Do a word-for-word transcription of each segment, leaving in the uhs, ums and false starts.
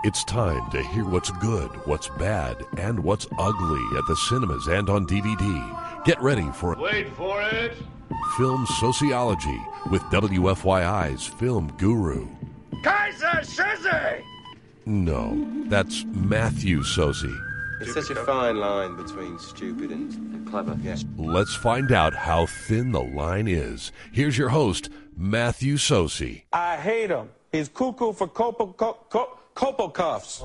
It's time to hear what's good, what's bad, and what's ugly at the cinemas and on D V D. Get ready for Wait for it! Film Sociology with W F Y I's film guru. Kaiser Soze! No, that's Matthew Soze. It's such a fine line between stupid and, and clever. Yes. Let's find out how thin the line is. Here's your host, Matthew Soze. I hate him. He's cuckoo for copo, co, co, copo cuffs.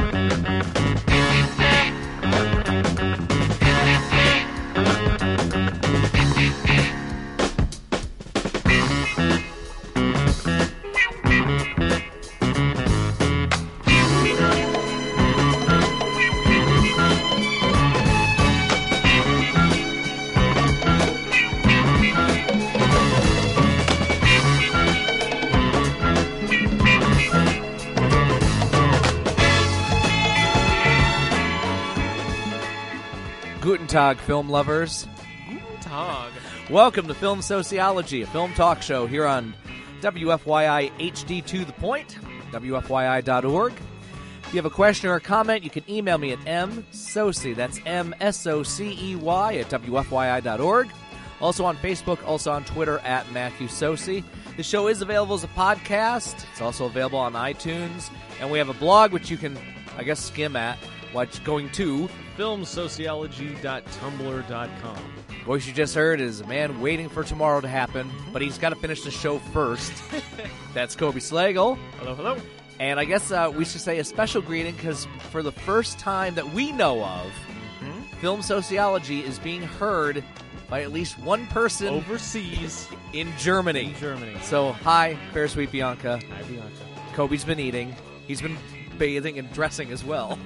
Guten Tag, film lovers. Guten Tag. Welcome to Film Sociology, a film talk show here on W F Y I H D to the point, W F Y I dot org. If you have a question or a comment, you can email me at msocey, that's M S O C E Y, at W F Y I dot org. Also on Facebook, also on Twitter, at Matthew Soce. The show is available as a podcast. It's also available on iTunes. And we have a blog, which you can, I guess, skim at, which going to film sociology dot tumblr dot com. Voice you just heard is a man waiting for tomorrow to happen, but he's got to finish the show first. That's Kobe Slagle. Hello, hello. And I guess uh, we should say a special greeting because for the first time that we know of, Hmm? Film Sociology is being heard by at least one person Overseas in Germany. in Germany. So, hi, Fair Sweet Bianca. Hi, Bianca. Kobe's been eating. He's been bathing and dressing as well.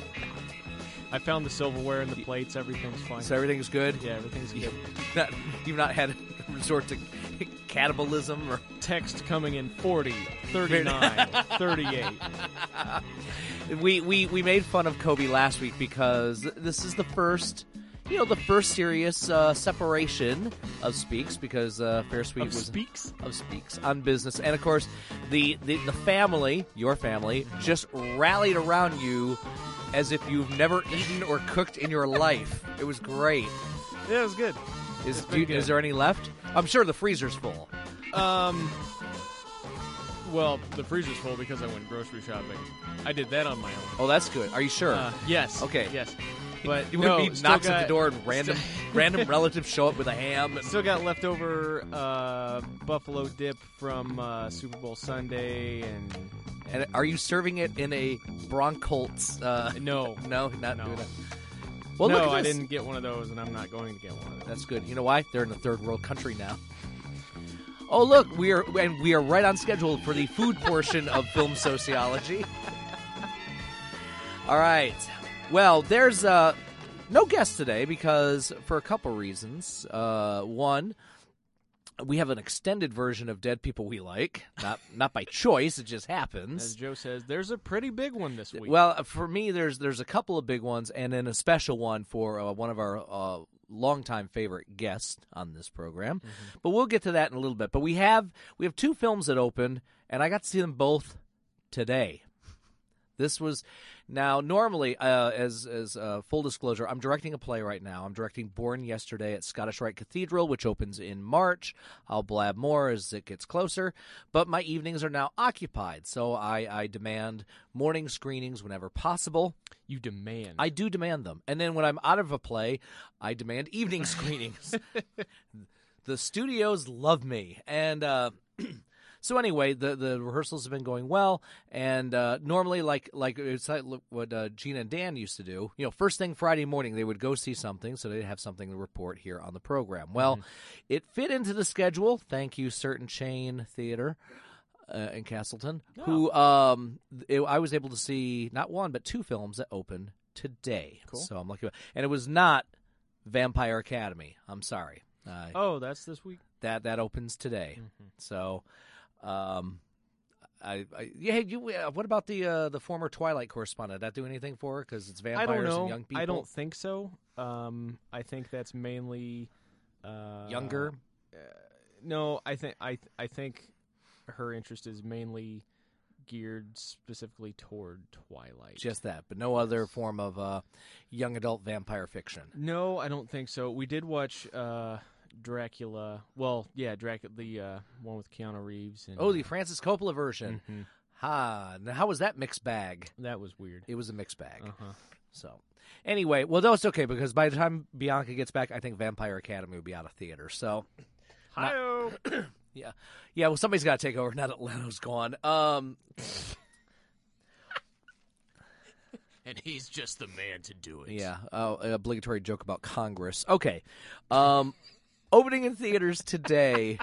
I found the silverware and the plates. Everything's fine. So everything's good? Yeah, everything's good. Not, you've not had to resort to cannibalism or... Text coming in forty, thirty-nine, thirty-eight. We, we, we made fun of Kobe last week because this is the first... You know, the first serious uh, separation of Speaks because uh, Fair Sweet Of was Speaks? of Speaks on business, and of course, the, the the family, your family, just rallied around you as if you've never eaten or cooked in your life. It was great. Yeah, it was good. Is It's do been you, good. is there any left? I'm sure the freezer's full. Um. Well, the freezer's full because I went grocery shopping. I did that on my own. Oh, that's good. Are you sure? Uh, yes. Okay. Yes. But you no, wouldn't be still knocks at got- the door and random random relatives show up with a ham. And, Still got leftover uh, buffalo dip from uh, Super Bowl Sunday, and and are you serving it in a Broncolts? Uh, no, no, not No. doing that. Well, no, look at I this. didn't get one of those, and I'm not going to get one of those. That's good. You know why? They're in a third world country now. Oh, look, we are and we are right on schedule for the food portion of Film Sociology. All right. Well, there's uh, no guest today because for a couple reasons. Uh, one, we have an extended version of Dead People We Like, not not by choice. It just happens. As Joe says, there's a pretty big one this week. Well, for me, there's there's a couple of big ones, and then a special one for uh, one of our uh, longtime favorite guests on this program. Mm-hmm. But we'll get to that in a little bit. But we have we have two films that open, and I got to see them both today. This was now normally, uh, as as uh, full disclosure, I'm directing a play right now. I'm directing Born Yesterday at Scottish Rite Cathedral, which opens in March. I'll blab more as it gets closer, but my evenings are now occupied, so I, I demand morning screenings whenever possible. you demand. I do demand them, and then when I'm out of a play, I demand evening screenings. The studios love me, and. Uh, So anyway, the, the rehearsals have been going well, and uh, normally, like like it's like what uh, Gina and Dan used to do. You know, first thing Friday morning, they would go see something, so they'd have something to report here on the program. Well, mm-hmm. It fit into the schedule. Thank you, certain chain theater uh, in Castleton, oh. who um, it, I was able to see not one but two films that open today. Cool. So I'm lucky, and it was not Vampire Academy. I'm sorry. Uh, oh, that's this week. That that opens today. Mm-hmm. So. Um, I, I yeah. You, uh, what about the uh, the former Twilight correspondent? Did that do anything for her? Because it's vampires I don't know. and young people. I don't think so. Um, I think that's mainly uh, younger. Uh, no, I think I I think her interest is mainly geared specifically toward Twilight. Just that, but no other form of uh, young adult vampire fiction. No, I don't think so. We did watch uh, Dracula. Well, yeah, Dracula, the uh, one with Keanu Reeves. And, Oh, the Francis Coppola version. Mm-hmm. Ha! Now, how was that mixed bag? That was weird. It was a mixed bag. Uh-huh. So, anyway, well, no, it's okay because by the time Bianca gets back, I think Vampire Academy will be out of theater. So, Hi-oh. yeah, yeah. Well, somebody's got to take over now that Leno's gone. Um, And he's just the man to do it. yeah. Uh, an obligatory joke about Congress. Okay. Um, opening in theaters today.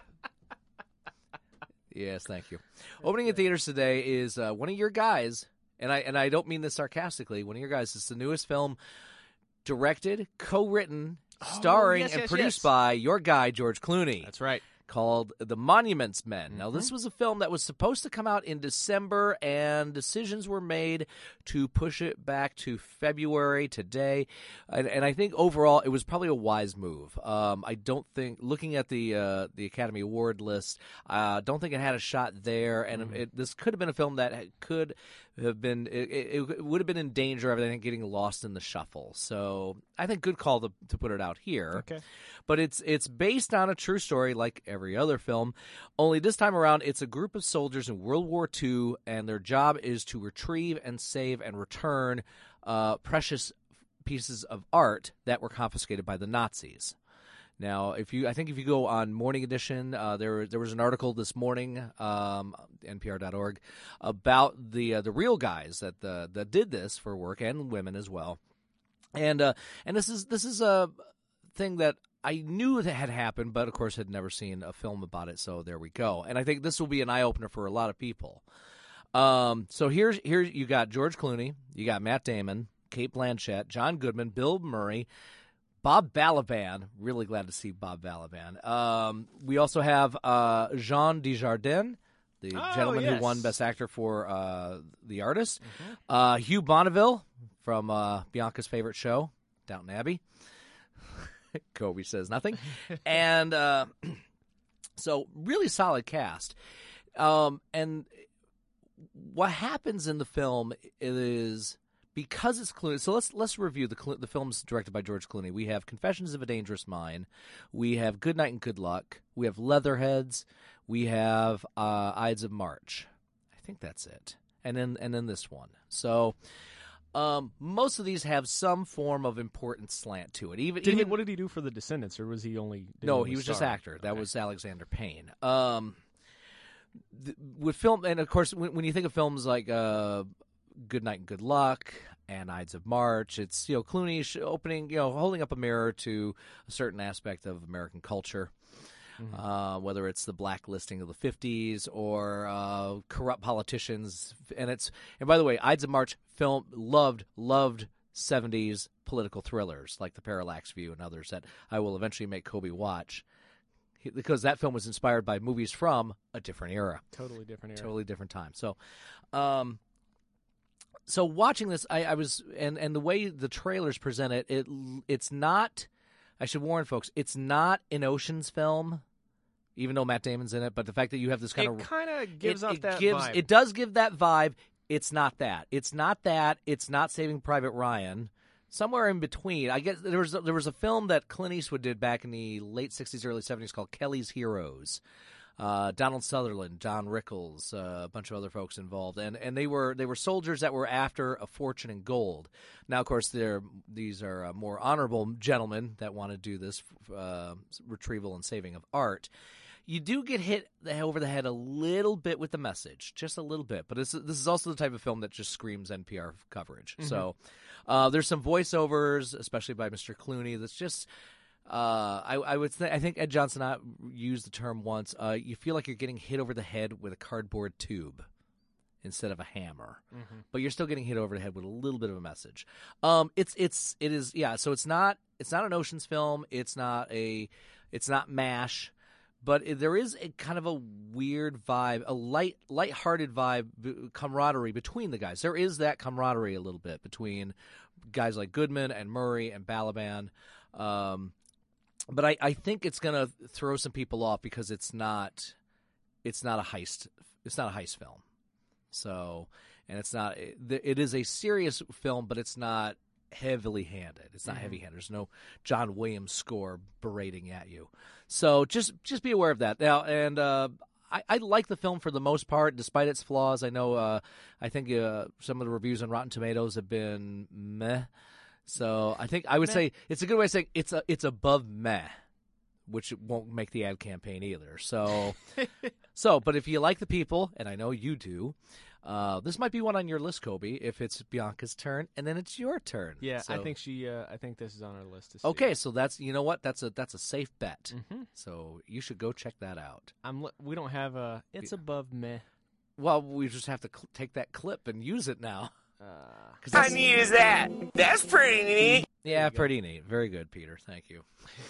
Yes, thank you. Opening in theaters today is uh, one of your guys, and I and I don't mean this sarcastically. One of your guys. It's the newest film, directed, co-written, starring, yes, and yes, produced yes. by your guy George Clooney. That's right. Called The Monuments Men. Mm-hmm. Now, this was a film that was supposed to come out in December, and decisions were made to push it back to February today. And, and I think overall, it was probably a wise move. Um, I don't think, looking at the uh, the Academy Award list, I uh, don't think it had a shot there. And Mm-hmm. it, this could have been a film that could have been, it, it, it would have been in danger of, I think, getting lost in the shuffle. So I think good call to, to put it out here. Okay. But it's it's based on a true story like every other film, only this time around it's a group of soldiers in World War Two, and their job is to retrieve and save and return uh, precious pieces of art that were confiscated by the Nazis. Now, if you, I think if you go on Morning Edition, uh, there there was an article this morning, um, N P R dot org, about the uh, the real guys that the, that did this for work, and women as well. And uh, and this is this is a thing that I knew that had happened, but of course had never seen a film about it. So there we go. And I think this will be an eye opener for a lot of people. Um, so here's here you got George Clooney, you got Matt Damon, Cate Blanchett, John Goodman, Bill Murray, Bob Balaban. Really glad to see Bob Balaban. Um, we also have uh, Jean Dujardin, the Oh, gentleman yes. who won Best Actor for uh, The Artist. Uh, Hugh Bonneville from uh, Bianca's favorite show, Downton Abbey. Kobe says nothing. And uh, so really solid cast. Um, and what happens in the film is because it's Clooney. So let's let's review the Clo- the films directed by George Clooney. We have Confessions of a Dangerous Mind. We have Good Night and Good Luck. We have Leatherheads. We have uh, Ides of March. I think that's it. And then and then this one. So um, most of these have some form of important slant to it. Even Did he, even what did he do for The Descendants, or was he only? did no, only he was just star? actor. That Okay. was Alexander Payne. Um, th- with film, and of course, when, when you think of films like uh, Good Night and Good Luck and Ides of March, it's you know Clooney sh- opening, you know, holding up a mirror to a certain aspect of American culture. Mm-hmm. Uh, whether it's the blacklisting of the fifties or uh, corrupt politicians, and it's and by the way, Ides of March film loved loved seventies political thrillers like The Parallax View and others that I will eventually make Kobe watch he, because that film was inspired by movies from a different era, Totally different era. totally different time. So, um, so watching this, I, I was and and the way the trailers present it, it it's not. I should warn folks, it's not an Ocean's film, even though Matt Damon's in it. But the fact that you have this kind It of kind of gives it, off it that gives, vibe. It does give that vibe. It's not that. It's not that. It's not Saving Private Ryan. Somewhere in between. I guess there was a, there was a film that Clint Eastwood did back in the late sixties, early seventies called Kelly's Heroes. Uh, Donald Sutherland, Don Rickles, uh, a bunch of other folks involved, and and they were they were soldiers that were after a fortune in gold. Now, of course, they're these are uh, more honorable gentlemen that want to do this uh, retrieval and saving of art. You do get hit over the head a little bit with the message, just a little bit. But this, this is also the type of film that just screams N P R coverage. Mm-hmm. So uh, there's some voiceovers, especially by Mister Clooney, that's just. Uh, I, I would th- I think Ed Johnson uh, used the term once. Uh, you feel like you're getting hit over the head with a cardboard tube instead of a hammer, Mm-hmm. but you're still getting hit over the head with a little bit of a message. Um, it's it's it is yeah. So it's not it's not an Ocean's film. It's not a it's not MASH, but it, there is a kind of a weird vibe, a light lighthearted vibe, b- camaraderie between the guys. There is that camaraderie a little bit between guys like Goodman and Murray and Balaban. Um, But I, I think it's going to throw some people off because it's not it's not a heist it's not a heist film. So, and it's not. It, it is a serious film, but it's not heavily handed. It's not mm-hmm. heavy handed. There's no John Williams score berating at you. So just just be aware of that now. And uh, I, I like the film for the most part, despite its flaws. I know. Uh, I think uh, some of the reviews on Rotten Tomatoes have been meh. So I think I would meh. say it's a good way of saying it's a it's above meh, which won't make the ad campaign either. So, so but if you like the people, and I know you do. Uh, this might be one on your list, Kobe, if it's Bianca's turn, and then it's your turn. Yeah, so, I think she. Uh, I think this is on our list. To see. Okay, so that's you know what that's a that's a safe bet. Mm-hmm. So you should go check that out. I'm. We don't have a. It's above meh. Well, we just have to cl- take that clip and use it now. Uh, How neat is that? That's pretty neat. Yeah, pretty neat. Very good, Peter. Thank you.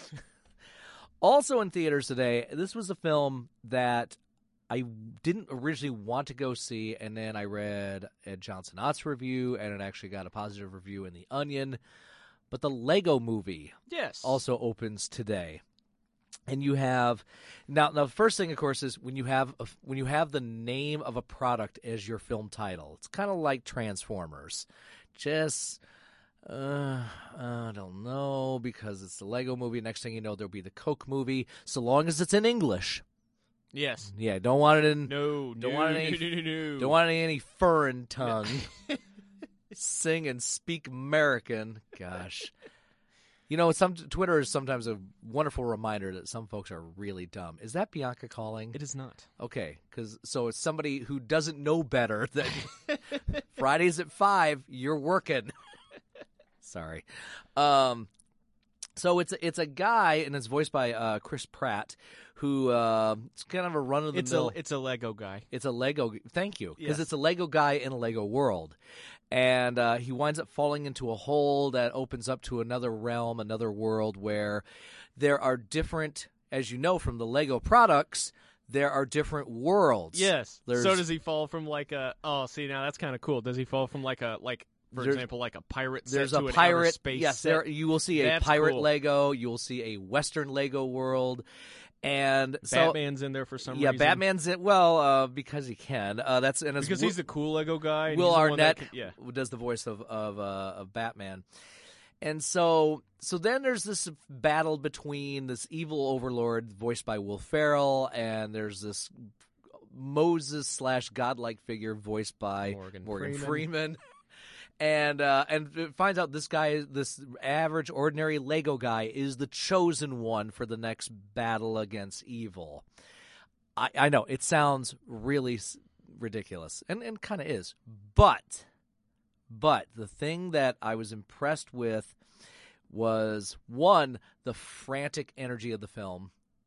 Also in theaters today, this was a film that I didn't originally want to go see, and then I read Ed Johnson Ott's review, and it actually got a positive review in The Onion. But the Lego Movie yes. also opens today. And you have now. Now, the first thing, of course, is when you have a, when you have the name of a product as your film title. It's kind of like Transformers. Just uh, I don't know, because it's the Lego Movie. Next thing you know, there'll be the Coke Movie. So long as it's in English. Yes. Yeah. Don't want it in. No. Don't no, want any. no, no, no. Don't want any foreign tongue. Sing and speak American. Gosh. You know, some Twitter is sometimes a wonderful reminder that some folks are really dumb. Is that Bianca calling? It is not. Okay, because so it's somebody who doesn't know better that Fridays at five you're working. Sorry. Um, so it's it's a guy, and it's voiced by uh, Chris Pratt, who uh, it's kind of a run of the It's mill. a it's a Lego guy. It's a Lego. Thank you, because Yes. it's a Lego guy in a Lego world. And uh, he winds up falling into a hole that opens up to another realm, another world where there are different, as you know from the Lego products, there are different worlds. Yes. There's, So does he fall from like a? Oh, see now that's kind of cool. Does he fall from like a like for There's- example like a pirate set There's to a an outer pirate. space Yes, set? there you will see a That's pirate cool. Lego. You will see a Western Lego world, and so Batman's in there for some yeah, reason. Batman's in. Well, uh, because he can. Uh, that's and it's because Will, he's the cool Lego guy. And Will he's the one that Arnett can- yeah. does the voice of of, uh, of Batman. And so, so then there's this battle between this evil overlord voiced by Will Ferrell, and there's this Moses slash godlike figure voiced by Morgan Morgan Freeman. Freeman. And uh, and it finds out this guy, this average, ordinary Lego guy, is the chosen one for the next battle against evil. I, I know it sounds really s- ridiculous, and, and kind of is, but but the thing that I was impressed with was, one, the frantic energy of the film.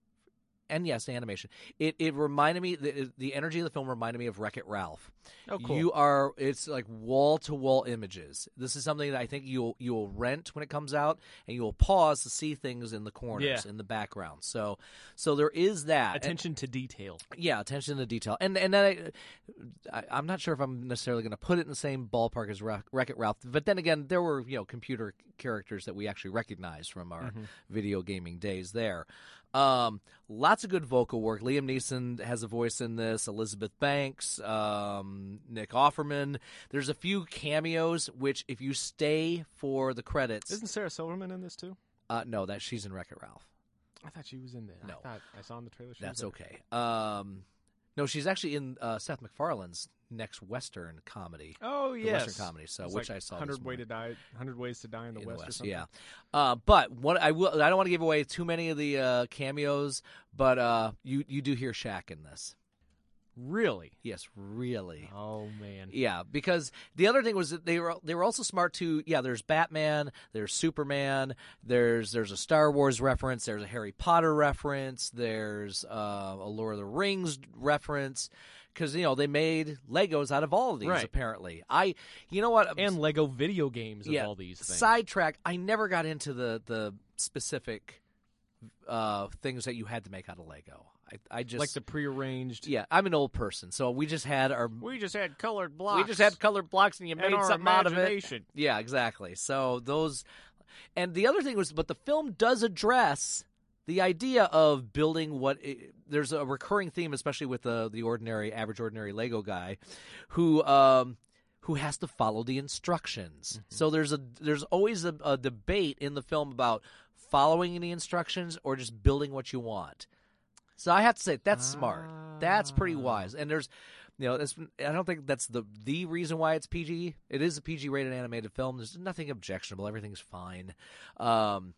And yes, the animation. It it reminded me, the, the energy of the film reminded me of Wreck-It Ralph. Oh, cool. You are, it's like wall to wall images. This is something that I think you'll you'll rent when it comes out, and you will pause to see things in the corners, Yeah. in the background. So so there is that Attention And- to detail. yeah, attention to detail. And and then I, I, I'm not sure if I'm necessarily going to put it in the same ballpark as Wreck- Wreck-It Ralph. But then again, there were you know computer characters that we actually recognize from our Mm-hmm. video gaming days there. Um, lots of good vocal work. Liam Neeson has a voice in this. Elizabeth Banks, um, Nick Offerman. There's a few cameos, which if you stay for the credits, Isn't Sarah Silverman in this too? uh, no, that she's in Wreck-It Ralph. I thought she was in there. No. I thought I saw in the trailer. She That's was in okay. Um, no, she's actually in uh, Seth MacFarlane's next Western comedy. there. Oh the yes, Western comedy, so It's which like I saw. Hundred this way morning. to die. Hundred ways to die in the, In West, the or West, something. yeah. Uh, but what I will, I don't want to give away too many of the uh, cameos, but uh, you you do hear Shaq in this. Really? Yes, really. Oh man. Yeah, because the other thing was that they were they were also smart too. Yeah, there's Batman, there's Superman, there's there's a Star Wars reference, there's a Harry Potter reference, there's uh, a Lord of the Rings reference. Because you know they made Legos out of all of these. Right. Apparently, I you know what And Lego video games of yeah, all these things. Sidetrack. I never got into the the specific uh, things that you had to make out of Lego. I, I just like the prearranged. yeah. I'm an old person, so we just had our We just had colored blocks. we just had colored blocks, and you and made our something out of it. imagination. Yeah, exactly. So those, and the other thing was, but the film does address the idea of building what it, there's a recurring theme, especially with the the ordinary, average, ordinary Lego guy, who um, who has to follow the instructions. Mm-hmm. So there's a there's always a, a debate in the film about following the instructions or just building what you want. So I have to say that's ah. smart. That's pretty wise. And there's, you know, it's, I don't think that's the the reason why it's P G. It is a P G rated animated film. There's nothing objectionable. Everything's fine. Um,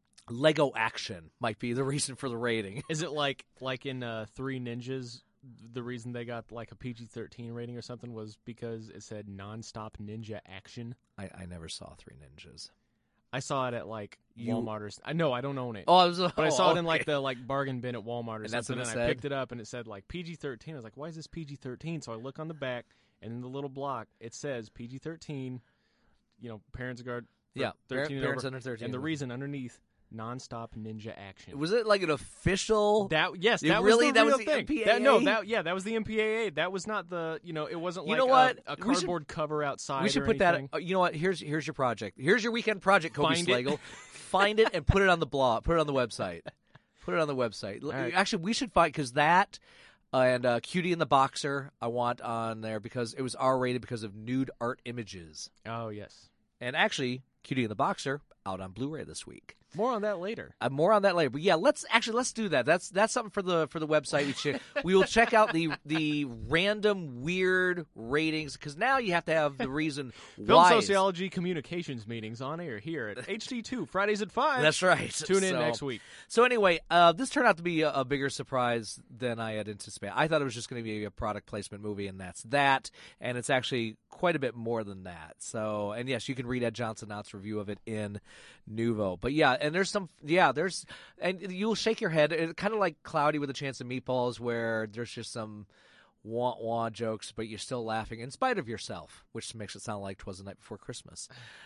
Lego action might be the reason for the rating. Is it like like in uh, Three Ninjas? The reason they got like a P G thirteen rating or something was because it said nonstop ninja action. I, I never saw Three Ninjas. I saw it at like you... Walmart or I know I don't own it. Oh, I was, but oh, I saw okay. it in like the like bargain bin at Walmart or and something. That's what it and said? I picked it up and it said like P G thirteen. I was like, why is this P G thirteen? So I look on the back and in the little block it says P G thirteen. You know, parents guard. Yeah, thirteen and parents over. under thirteen. And the reason underneath. Nonstop ninja action. Was it like an official? That yes, it that really was the that real was the thing. M P A A? That, no, that yeah, that was the M P A A. That was not the you know. It wasn't you like know what? a, a We cardboard should, cover outside. We should or put anything. that. Uh, you know what? Here's here's your project. Here's your weekend project, Kobe Find Slagle. it. Find it and put it on the blog. Put it on the website. Put it on the website. Right. Actually, we should find because that uh, and uh, Cutie and the Boxer I want on there because it was R rated because of nude art images. Oh yes, and actually, Cutie and the Boxer out on Blu-ray this week. More on that later. Uh, more on that later. But yeah, let's actually let's do that. That's that's something for the for the website. We should we will check out the the random weird ratings because now you have to have the reason Film why. sociology communications meetings on air here at H D two Fridays at five. That's right. Tune in so, next week. So anyway, uh, this turned out to be a, a bigger surprise than I had anticipated. I thought it was just going to be a product placement movie, and that's that. And it's actually quite a bit more than that. So, and yes, you can read Ed Johnson Ott's review of it in Nuvo. But yeah, and there's some, yeah, there's, and you'll shake your head. It's kind of like Cloudy with a Chance of Meatballs, where there's just some wah wah jokes, but you're still laughing in spite of yourself, which makes it sound like 'Twas the Night Before Christmas.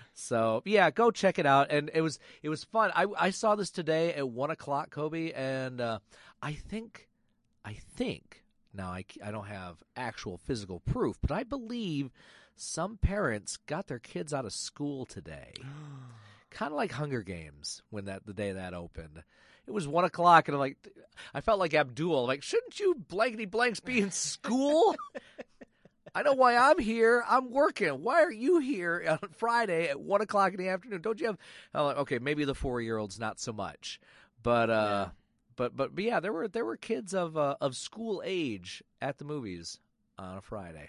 So yeah, go check it out. And it was it was fun. I I saw this today at one o'clock, Kobe, and uh, I think I think now I I don't have actual physical proof, but I believe some parents got their kids out of school today. Kind of like Hunger Games when that the day that opened. It was one o'clock, and I'm like, I felt like Abdul. Like, shouldn't you blankety blanks be in school? I know why I'm here. I'm working. Why are you here on Friday at one o'clock in the afternoon? Don't you have? I'm like, okay, maybe the four year olds not so much, but uh, yeah. but but but yeah, there were there were kids of uh, of school age at the movies on a Friday.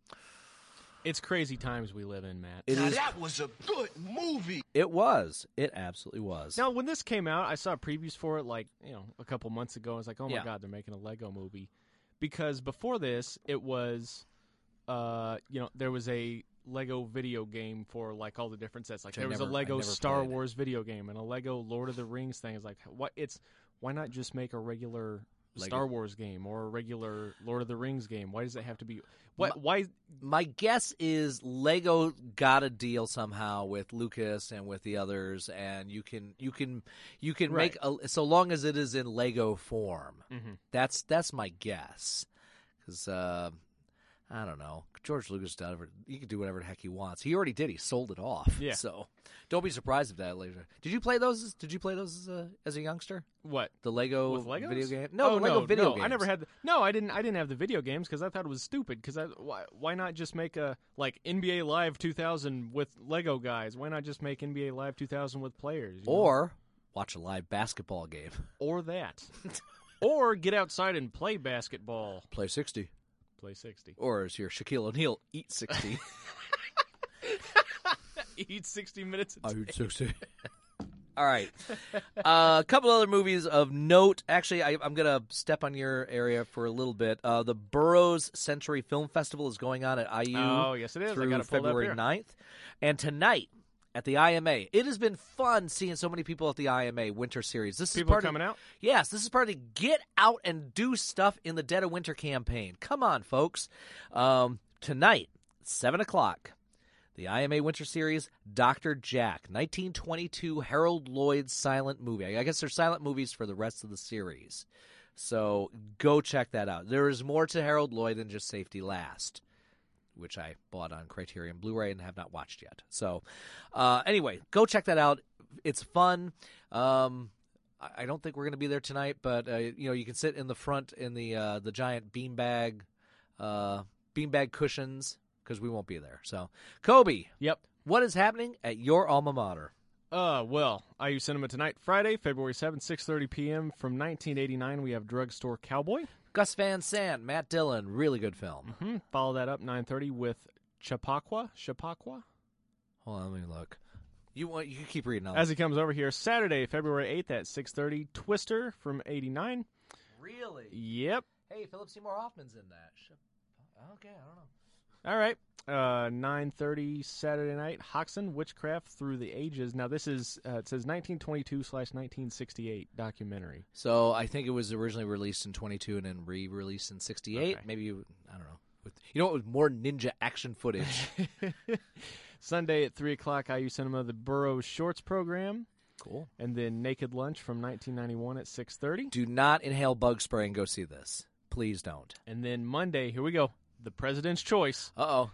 It's crazy times we live in, Matt. It now is, that was a good movie. It was. It absolutely was. Now, when this came out, I saw previews for it like, you know, a couple months ago. I was like, oh, my yeah. God, they're making a Lego movie. Because before this, it was, uh, you know, there was a Lego video game for, like, all the different sets. Like, Which there I was never, a Lego Star played. Wars video game and a Lego Lord of the Rings thing. It's like, what? It's why not just make a regular Lego. Star Wars game or a regular Lord of the Rings game? Why does it have to be... What? My, why? My guess is Lego got a deal somehow with Lucas and with the others, and you can you can you can right. make a, so long as it is in Lego form. Mm-hmm. That's that's my guess, because uh, I don't know. George Lucas does whatever he can do whatever the heck he wants. He already did. He sold it off. Yeah. So don't be surprised if that later. Did you play those? Did you play those as a, as a youngster? What? The Lego With Legos? video game? No, oh, the Lego no, video no. games. I never had. The, no, I didn't. I didn't have the video games because I thought it was stupid. Because I why, why not just make a like N B A Live two thousand with Lego guys? Why not just make N B A Live two thousand with players? You know? Or watch a live basketball game. Or that. Or get outside and play basketball. Play sixty. Play sixty. Or as your Shaquille O'Neal, eat sixty. Eat sixty minutes. I eat sixty. All right. Uh, a couple other movies of note. Actually, I, I'm going to step on your area for a little bit. Uh, the Burroughs Century Film Festival is going on at I U oh, yes, it is. through I got it pulled February up here. ninth. And tonight at the I M A, it has been fun seeing so many people at the I M A Winter Series. This People is part coming of, out? Yes, this is part of the Get Out and Do Stuff in the Dead of Winter campaign. Come on, folks. Um, tonight, seven o'clock. The I M A Winter Series, Doctor Jack, nineteen twenty-two Harold Lloyd silent movie. I guess they're silent movies for the rest of the series. So go check that out. There is more to Harold Lloyd than just Safety Last, which I bought on Criterion Blu-ray and have not watched yet. So uh, anyway, go check that out. It's fun. Um, I I don't think we're going to be there tonight, but uh, you know, you can sit in the front in the uh, the giant beanbag uh, beanbag cushions because we won't be there. So, Kobe, Yep. what is happening at your alma mater? Uh, well, I U Cinema tonight, Friday, February seventh, six thirty p.m. From nineteen eighty-nine, we have Drugstore Cowboy. Gus Van Sant, Matt Dillon, really good film. Mm-hmm. Follow that up, nine thirty, with Chappaqua. Chappaqua? Hold on, let me look. You want you can keep reading on. As he comes over here, Saturday, February eighth at six thirty, Twister from eighty-nine. Really? Yep. Hey, Philip Seymour Hoffman's in that. Okay, I don't know. All right. Uh, nine thirty Saturday night, Hoxton, Witchcraft Through the Ages. Now, this is, uh, it says nineteen twenty-two slash nineteen sixty-eight documentary. So I think it was originally released in twenty-two and then re-released in sixty-eight. Okay. Maybe, you, I don't know. With, you know what, with more ninja action footage. Sunday at three o'clock, I U Cinema, the Burroughs Shorts program. Cool. And then Naked Lunch from nineteen ninety-one at six thirty. Do not inhale bug spray and go see this. Please don't. And then Monday, here we go, The President's Choice. Uh-oh.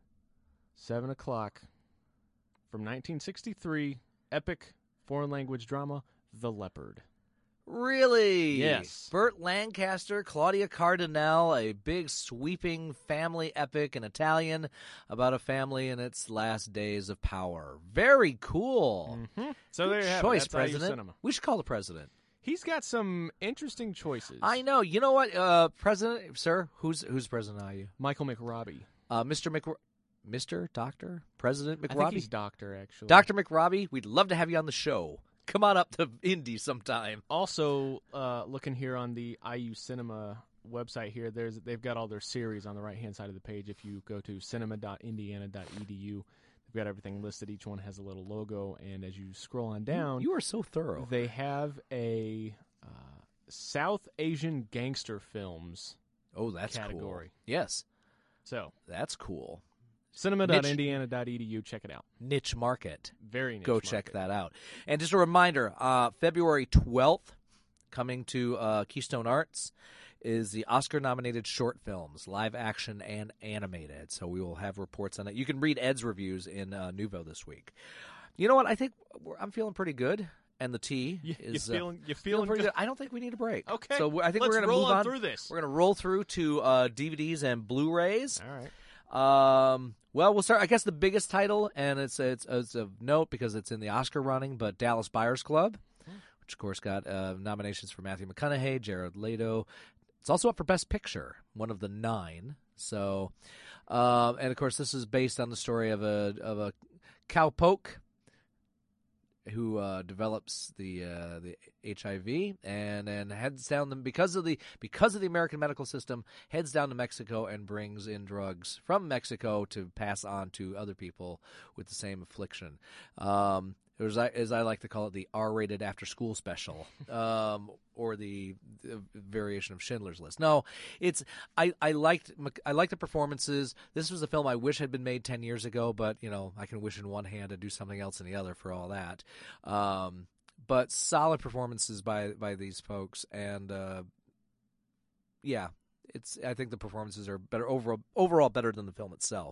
seven o'clock from nineteen sixty-three, epic foreign language drama, The Leopard. Really? Yes. Burt Lancaster, Claudia Cardinale, a big sweeping family epic in Italian about a family in its last days of power. Very cool. Mm-hmm. So there you have Choice, it. That's I U President. Cinema. We should call the president. He's got some interesting choices. I know. You know what, uh, President, sir? Who's who's president are you? Michael McRobbie. Uh, Mister Mc, Mister Doctor President I think McRobbie. he's doctor, actually. Doctor McRobbie, we'd love to have you on the show. Come on up to Indy sometime. Also, uh, looking here on the I U Cinema website here, there's they've got all their series on the right-hand side of the page. If you go to cinema dot indiana dot e d u, they've got everything listed. Each one has a little logo, and as you scroll on down, You are so thorough. they have a uh, South Asian gangster films Oh, that's category. cool. Yes, So, that's cool. cinema dot indiana dot e d u, check it out. Niche market. Very niche Go market. check that out. And just a reminder, uh, February twelfth, coming to uh, Keystone Arts, is the Oscar-nominated short films, live action and animated. So we will have reports on that. You can read Ed's reviews in uh, Nuvo this week. You know what? I think we're, I'm feeling pretty good. And the tea You, is you feeling, uh, you feeling feeling pretty good? good. I don't think we need a break. Okay. So we- I think Let's we're going to roll move on on through this. We're going to roll through to uh, D V Ds and Blu-rays. All right. Um, well, we'll start. I guess the biggest title, and it's it's, it's of note because it's in the Oscar running, but Dallas Buyers Club, which of course got uh, nominations for Matthew McConaughey, Jared Leto. It's also up for Best Picture, one of the nine. So, um, and of course, this is based on the story of a of a cowpoke who uh, develops the uh, the H I V and then heads down the because of the because of the American medical system heads down to Mexico and brings in drugs from Mexico to pass on to other people with the same affliction. Um, it was, as I like to call it, the R-rated after-school special, um, or the, the variation of Schindler's List. No, it's I, I liked I liked the performances. This was a film I wish had been made ten years ago, but you know I can wish in one hand and do something else in the other for all that. Um, but solid performances by by these folks, and uh, yeah, it's I think the performances are better overall overall better than the film itself.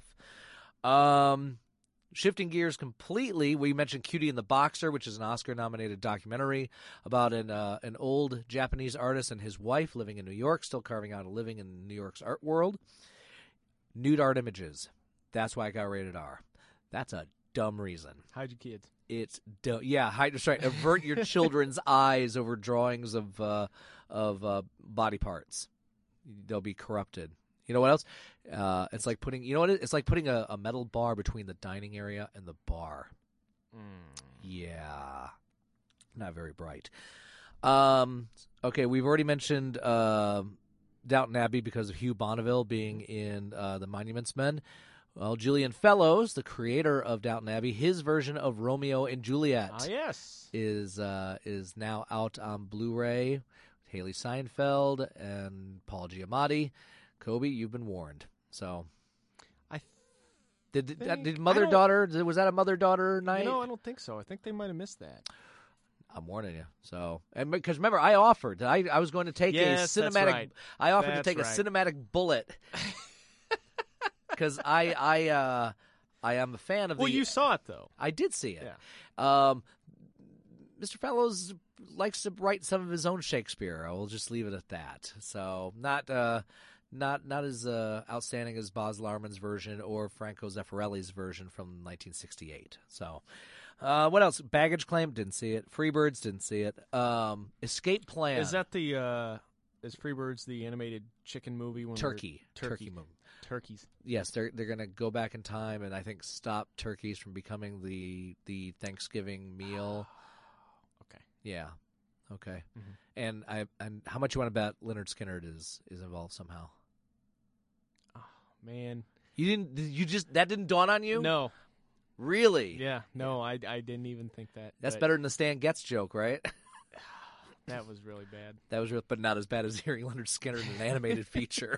Um. Shifting gears completely, we mentioned Cutie and the Boxer, which is an Oscar-nominated documentary about an uh, an old Japanese artist and his wife living in New York, still carving out a living in New York's art world. Nude art images. That's why I got rated R. That's a dumb reason. Hide your kids. It's dumb. Yeah, hide, that's right. Avert your children's eyes over drawings of uh, of uh, body parts. They'll be corrupted. You know what else? Uh, it's like putting you know what it, it's like putting a, a metal bar between the dining area and the bar. Mm. Yeah, not very bright. Um, okay, we've already mentioned uh, Downton Abbey because of Hugh Bonneville being in uh, The Monuments Men. Well, Julian Fellows, the creator of Downton Abbey, his version of Romeo and Juliet Ah, yes. is uh, is now out on Blu-ray. Haley Seinfeld and Paul Giamatti. Kobe, you've been warned. So, I did did, think- did I mother don't- daughter? Was that a mother daughter night? You know, I don't think so. I think they might have missed that. I'm warning you. So, and because remember, I offered. I I was going to take Yes, a that's cinematic. right. I offered That's to take right. a cinematic bullet because I I uh I am a fan of Well, the. you saw it though. I did see it. Yeah. Um, Mister Fellows, likes to write some of his own Shakespeare. I will just leave it at that. So not uh, not not as uh, outstanding as Baz Luhrmann's version or Franco Zeffirelli's version from nineteen sixty-eight. So uh, what else? Baggage Claim, didn't see it. Freebirds, didn't see it. Um, Escape Plan. Is that the uh, is Freebirds the animated chicken movie? When Turkey. Turkey. Turkey movie. Turkeys. Yes, they're they're going to go back in time and I think stop turkeys from becoming the the Thanksgiving meal. Okay. Yeah. Okay. Mm-hmm. And I and how much you want to bet Leonard Skinner is is involved somehow? Oh man, you didn't. You just that didn't dawn on you? No. Really? Yeah. No, I, I didn't even think that. That's but better than the Stan Getz joke, right? That was really bad. That was real, but not as bad as hearing Leonard Skinner in an animated feature.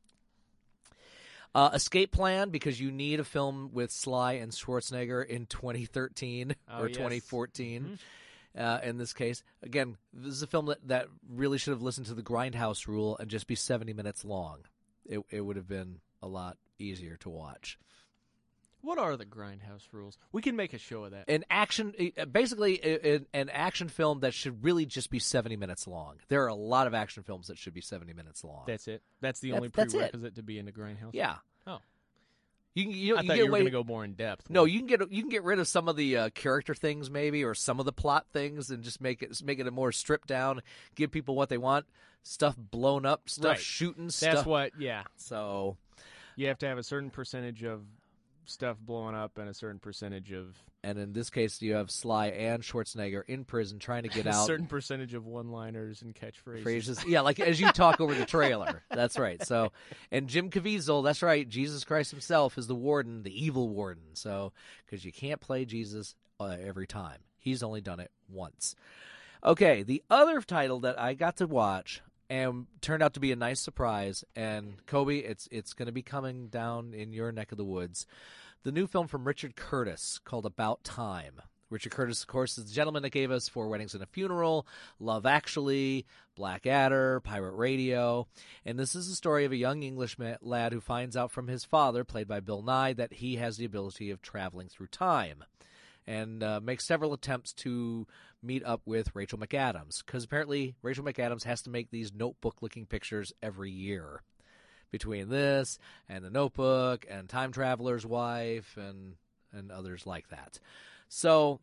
Uh, Escape Plan, because you need a film with Sly and Schwarzenegger in twenty thirteen Oh, or yes. twenty fourteen. Mhm. Uh, in this case, again, this is a film that, that really should have listened to the Grindhouse rule and just be seventy minutes long. It it would have been a lot easier to watch. What are the Grindhouse rules? We can make a show of that. An action, uh, basically, a- a- an action film that should really just be seventy minutes long. There are a lot of action films that should be seventy minutes long. That's it. That's the That- only that's it. prerequisite to be in the Grindhouse. Yeah. Oh. You can you, I you thought get you were away. going to go more in depth. No, you can get you can get rid of some of the uh, character things, maybe, or some of the plot things, and just make it make it a more stripped down. Give people what they want. Stuff blown up, stuff Right. shooting, That's stuff. what. Yeah. So, You have to have a certain percentage of stuff blowing up and a certain percentage of and in this case, you have Sly and Schwarzenegger in prison trying to get a out. certain percentage of one-liners and catchphrases. Phrases. Yeah, like as you talk over the trailer. That's right. So, and Jim Caviezel, that's right. Jesus Christ himself is the warden, the evil warden. So, because you can't play Jesus uh, every time, he's only done it once. Okay, the other title that I got to watch and turned out to be a nice surprise, and Kobe, it's it's going to be coming down in your neck of the woods. The new film from Richard Curtis called About Time. Richard Curtis, of course, is the gentleman that gave us Four Weddings and a Funeral, Love Actually, Blackadder, Pirate Radio. And this is the story of a young English ma- lad who finds out from his father, played by Bill Nye, that he has the ability of traveling through time. And uh, makes several attempts to meet up with Rachel McAdams, because apparently Rachel McAdams has to make these notebook-looking pictures every year. Between this and The Notebook and Time Traveler's Wife and and others like that. So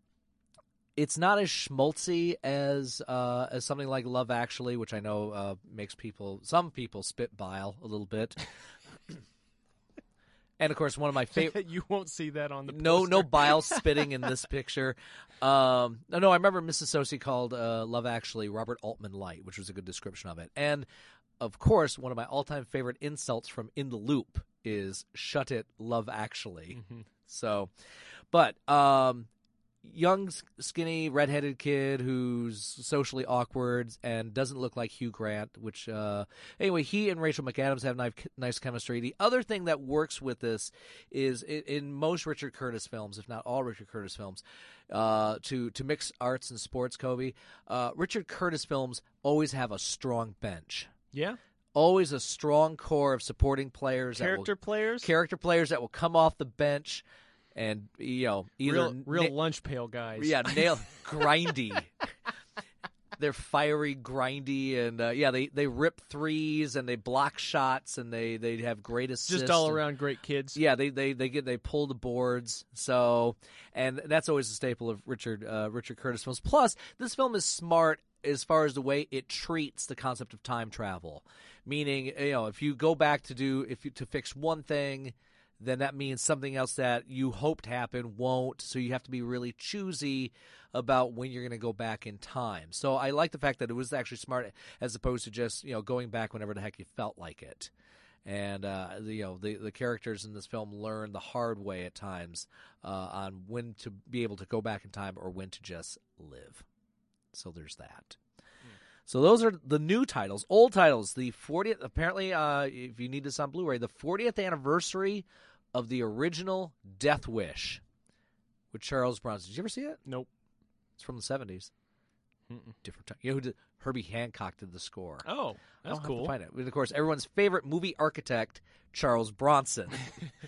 it's not as schmaltzy as uh, as something like Love Actually, which I know uh, makes people some people spit bile a little bit. And of course, one of my favorite. You won't see that on the no poster. no bile spitting in this picture. Um, no, no, I remember Missus Sosi called uh, Love Actually Robert Altman Light, which was a good description of it. And of course, one of my all-time favorite insults from In the Loop is "Shut it, Love Actually." Mm-hmm. So, but um, young, skinny, redheaded kid who's socially awkward and doesn't look like Hugh Grant. Which uh, anyway, he and Rachel McAdams have nice, nice chemistry. The other thing that works with this is in, in most Richard Curtis films, if not all Richard Curtis films, uh, to to mix arts and sports. Kobe, uh, Richard Curtis films always have a strong bench. Yeah. Always a strong core of supporting players, Character that will, players? character players that will come off the bench and you know either Real, real na- lunch pail guys. yeah, nail grindy. They're fiery, grindy, and uh, yeah, they, they rip threes and they block shots and they, they have great assists. Just all and- around great kids. Yeah, they, they, they get they pull the boards. So, and that's always a staple of Richard uh, Richard Curtis films. Plus, this film is smart as far as the way it treats the concept of time travel. Meaning, you know, if you go back to do if you, to fix one thing, then that means something else that you hoped happened won't. So you have to be really choosy about when you're going to go back in time. So I like the fact that it was actually smart as opposed to just, you know, going back whenever the heck you felt like it. And uh, the, you know the the characters in this film learn the hard way at times uh, on when to be able to go back in time or when to just live. So there's that. Mm. So those are the new titles, old titles. The fortieth, apparently, uh, if you need this on Blu-ray, the fortieth anniversary of the original Death Wish with Charles Bronson. Did you ever see it? Nope. It's from the seventies. Mm-mm. Different time. You know who did? Herbie Hancock did the score. Oh, that's I'll cool. Have to find it. And of course, everyone's favorite movie architect, Charles Bronson.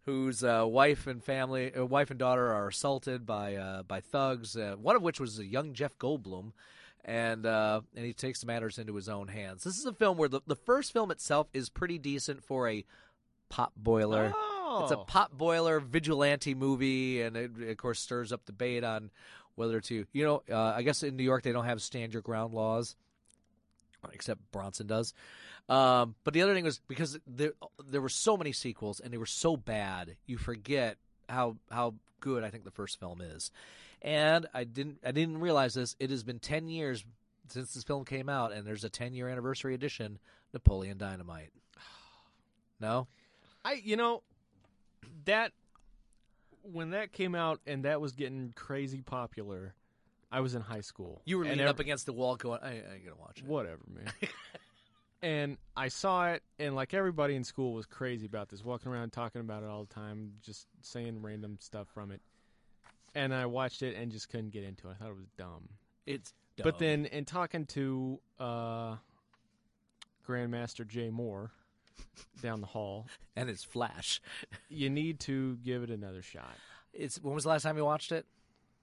whose uh, wife and family, uh, wife and daughter are assaulted by uh, by thugs. Uh, one of which was a young Jeff Goldblum, and uh, and he takes matters into his own hands. This is a film where the the first film itself is pretty decent for a pot boiler. Oh. It's a pot boiler vigilante movie, and it of course stirs up debate on whether to, you know, uh, I guess in New York they don't have stand your ground laws, except Bronson does. Um, but the other thing was because there there were so many sequels and they were so bad, you forget how how good I think the first film is. And I didn't I didn't realize this. It has been ten years since this film came out, and there's a ten year anniversary edition, Napoleon Dynamite. No, I you know that when that came out and that was getting crazy popular, I was in high school. You were and leaning ev- up against the wall, going, "I, I ain't gonna watch it." Whatever, man. And I saw it, and like everybody in school was crazy about this, walking around talking about it all the time, just saying random stuff from it. And I watched it and just couldn't get into it. I thought it was dumb. It's dumb. But then, in talking to uh, Grandmaster Jay Moore down the hall, and it's Flash. you need to give it another shot. It's when was the last time you watched it?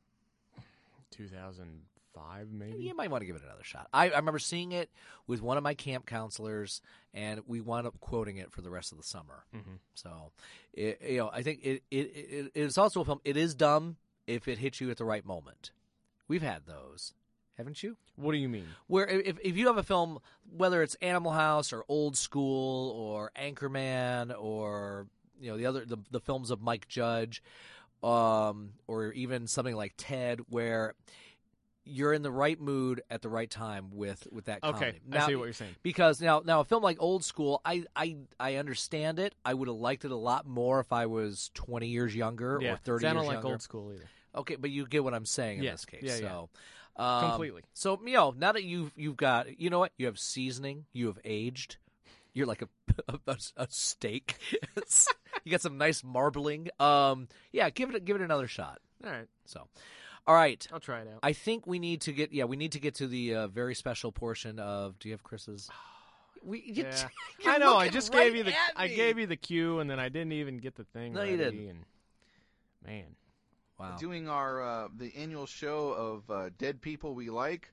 two thousand five, maybe. You might want to give it another shot. I, I remember seeing it with one of my camp counselors, and we wound up quoting it for the rest of the summer. Mm-hmm. So, it, you know, I think it, it, it it's also a film. It is dumb if it hits you at the right moment. We've had those, haven't you? What do you mean? Where if if you have a film, whether it's Animal House or Old School or Anchorman or you know the other the, the films of Mike Judge, um, or even something like Ted, where you're in the right mood at the right time with, with that comedy. Okay, now, I see what you're saying. Because now, now a film like Old School, I, I, I understand it. I would have liked it a lot more if I was twenty years younger Yeah, or thirty I years don't like younger. Old School either. Okay, but you get what I'm saying in Yeah, this case. yeah, yeah. So, um, Completely. So, you know, now that you've you've got, you know what, you have seasoning, you have aged. You're like a a, a steak. You got some nice marbling. Um, yeah, give it give it another shot. All right, So, all right. I'll try it out. I think we need to get yeah we need to get to the uh, very special portion of. Do you have Chris's? We, you, Yeah. you're I know. I looking just right gave you the at I me. gave you the cue, and then I didn't even get the thing. No, ready, you didn't. And, man, Wow. Doing our uh, the annual show of uh, dead people we like.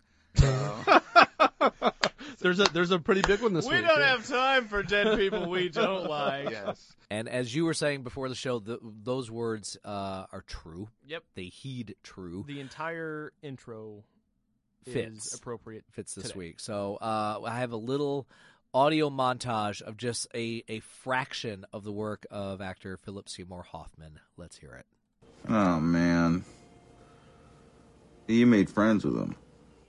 There's a there's a pretty big one this we week. don't yeah. have time for dead people we don't like. Yes. And as you were saying before the show, the, those words uh, are true. Yep. They heed true. The entire intro Fits. is appropriate. Fits this today. week. So uh, I have a little audio montage of just a, a fraction of the work of actor Philip Seymour Hoffman. Let's hear it. Oh, man. You made friends with them.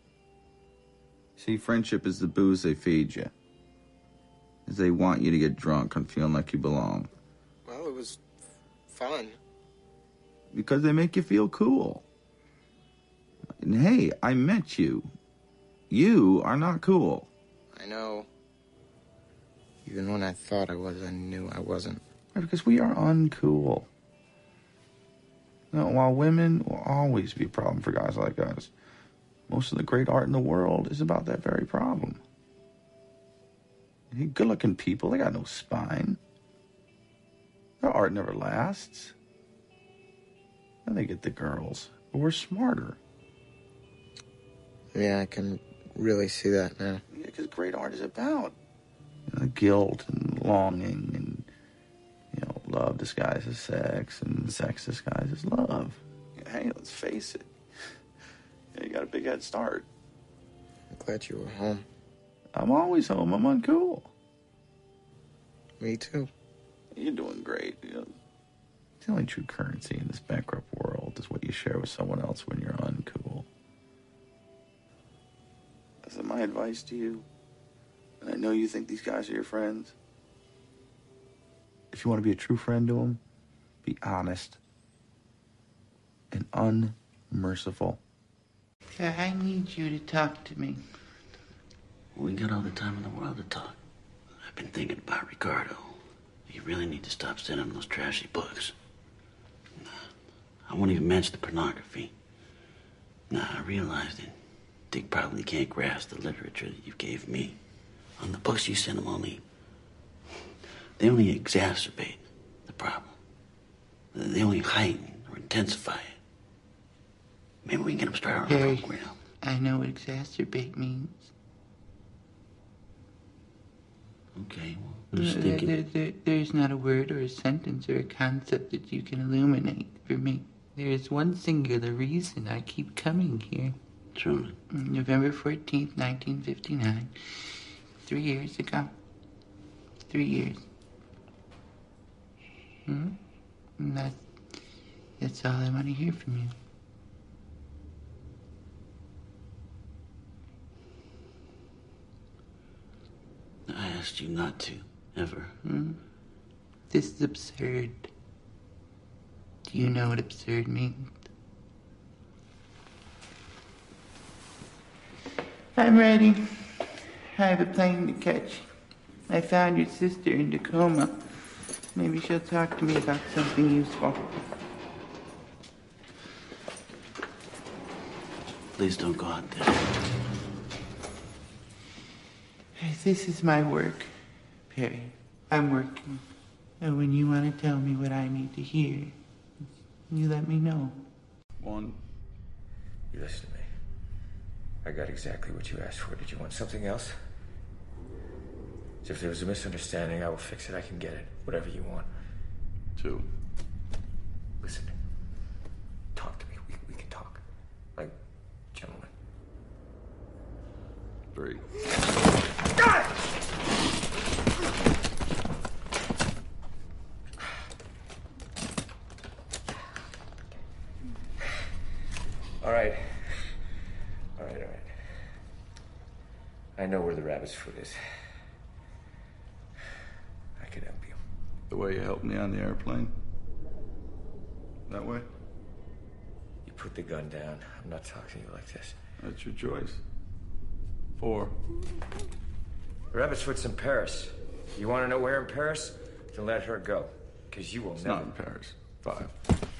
See, friendship is the booze they feed you. Is they want you to get drunk and feeling like you belong. Well, it was fun. Because they make you feel cool. And hey, I met you. You are not cool. I know. Even when I thought I was, I knew I wasn't. Right, because we are uncool. You know, while women will always be a problem for guys like us, most of the great art in the world is about that very problem. Good-looking people, they got no spine. Their art never lasts. And they get the girls. But we're smarter. Yeah, I can really see that now. Yeah, because great art is about you know, guilt and longing and, you know, love disguised as sex and sex disguised as love. Hey, let's face it. Yeah, you got a big head start. I'm glad you were home. I'm always home. I'm uncool. Me too. You're doing great. You know, the only true currency in this bankrupt world is what you share with someone else when you're uncool. So my advice to you, and I know you think these guys are your friends, if you want to be a true friend to them, be honest and unmerciful. Yeah, I need you to talk to me. We got all the time in the world to talk. I've been thinking about Ricardo. You really need to stop sending those trashy books. Nah, I won't even mention the pornography. Nah, I realized it. Dick probably can't grasp the literature that you gave me. On the books you send him only... They only exacerbate the problem. they only heighten or intensify it. Maybe we can get them started on a Harry, program. I know what exacerbate means. Okay, well, I'm just There, thinking. there, there, there's not a word or a sentence or a concept that you can illuminate for me. There is one singular reason I keep coming here. Truman. November fourteenth, nineteen fifty-nine. Three years ago. Three years. Hmm? And that, that's all I want to hear from you. I asked you not to, ever. Hmm? This is absurd. Do you know what absurd means? I'm ready. I have a plane to catch. I found your sister in Tacoma. Maybe she'll talk to me about something useful. Please don't go out there. This is my work, Perry. I'm working. And when you want to tell me what I need to hear, you let me know. One. You listen to me. I got exactly what you asked for. Did you want something else? So if there was a misunderstanding, I will fix it. I can get it. Whatever you want. Two. Listen. Talk to me. We, we can talk. Like gentlemen. Three. God! All right. All right, all right. I know where the rabbit's foot is. I can help you. The way you helped me on the airplane? That way? You put the gun down. I'm not talking to you like this. That's your choice. Four. The rabbit's foot's in Paris. You want to know where in Paris? Then let her go. Because you will It's never. not in Paris. Five.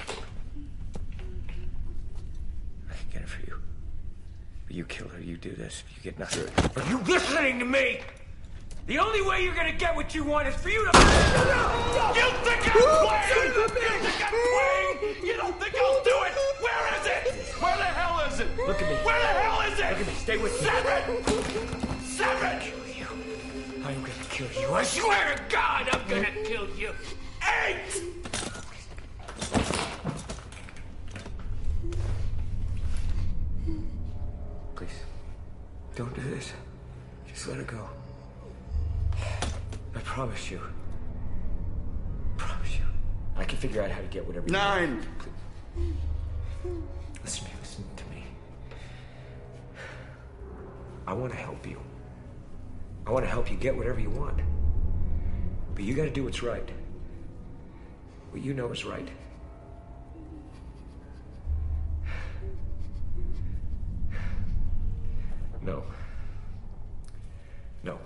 I can get it for you. But you kill her, you do this, you get nothing. Are you listening to me? The only way you're gonna get what you want is for you to. You think I'm playing? You think I'm playing? You don't think I'll do it? Where is it? Where the hell is it? Look at me. Where the hell is it? Look at me. Stay with me. Seven. Seven. Kill you. I'm gonna kill you. I swear to God, I'm gonna kill you. Eight. Please, don't do this. Just let it go. I promise you. I promise you. I can figure out how to get whatever you Nine. want. Please. Listen to me, listen to me. I want to help you. I want to help you get whatever you want. But you got to do what's right. What you know is right. No. No.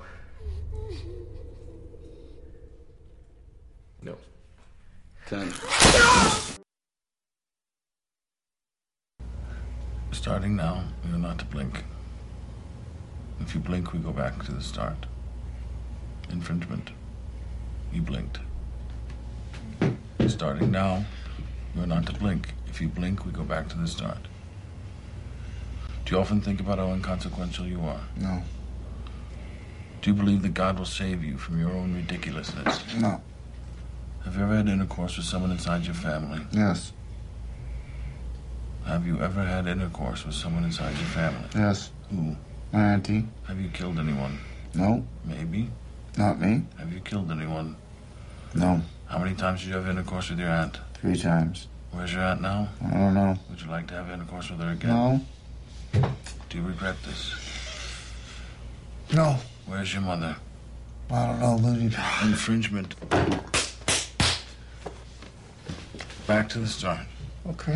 No. Ten. Starting now, we are not to blink. If you blink, we go back to the start. Infringement. You blinked. Starting now, we are not to blink. If you blink, we go back to the start. Do you often think about how inconsequential you are? No. Do you believe that God will save you from your own ridiculousness? No. Have you ever had intercourse with someone inside your family? Yes. Have you ever had intercourse with someone inside your family? Yes. Who? My auntie. Have you killed anyone? No. Maybe. Not me. Have you killed anyone? No. How many times did you have intercourse with your aunt? Three times. Where's your aunt now? I don't know. Would you like to have intercourse with her again? No. Do you regret this? No. Where's your mother? I don't know, Looney. Infringement. Back to the start. Okay.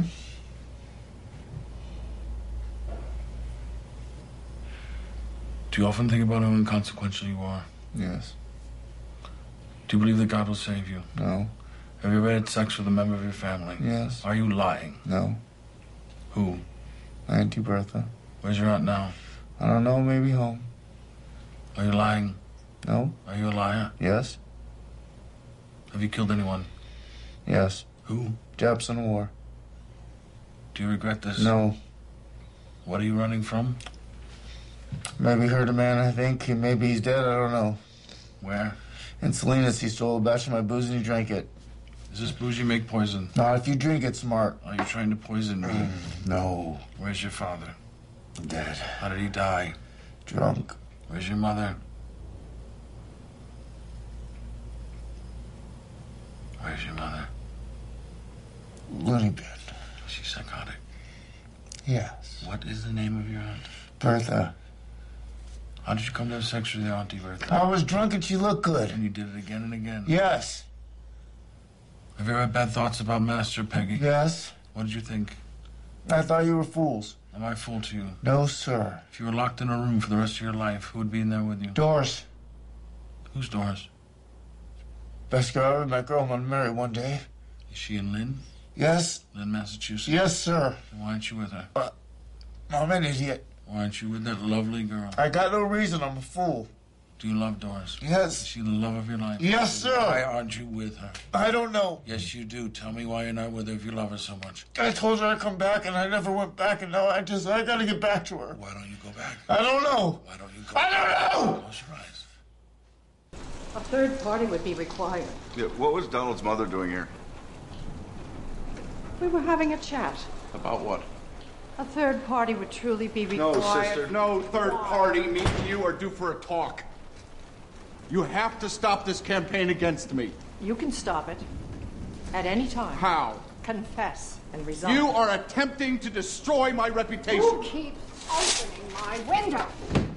Do you often think about how inconsequential you are? Yes. Do you believe that God will save you? No. Have you ever had sex with a member of your family? Yes. Are you lying? No. Who? My Auntie Bertha. Where's your aunt now? I don't know, maybe home. Are you lying? No. Are you a liar? Yes. Have you killed anyone? Yes. Who? Jepson War. Do you regret this? No. What are you running from? Maybe hurt a man, I think. Maybe he's dead, I don't know. Where? In Salinas, he stole a batch of my booze and he drank it. Does this booze you make poison? Not if you drink it, Smart. Are you trying to poison me? Mm, no. Where's your father? Dead. How did he die? Drunk. Where's your mother? Where's your mother? Loony bin. She's psychotic. Yes. What is the name of your aunt? Bertha. How did you come to have sex with your auntie Bertha? I was drunk and she looked good. And you did it again and again? Yes. Have you ever had bad thoughts about Master Peggy? Yes. What did you think? I thought you were fools. Am I a fool to you? No, sir. If you were locked in a room for the rest of your life, who would be in there with you? Doris. Who's Doris? Best girl I ever met. Girl I'm gonna marry one day. Is she in Lynn? Yes. Lynn, Massachusetts? Yes, sir. Then why aren't you with her? Uh, I'm an idiot. Why aren't you with that lovely girl? I got no reason. I'm a fool. Do you love Doris? Yes. Is she the love of your life? Yes, sir. Why aren't you with her? I don't know. Yes, you do. Tell me why you're not with her if you love her so much. I told her I'd come back, and I never went back, and now I just, I gotta get back to her. Why don't you go back? I don't know. Why don't you go I back? don't know! Close your eyes. A third party would be required. Yeah, what was Donald's mother doing here? We were having a chat. About what? A third party would truly be required. No, sister, no third party. Me and you are due for a talk. You have to stop this campaign against me. You can stop it. At any time. How? Confess and resign. You are attempting to destroy my reputation. Who keeps opening my window?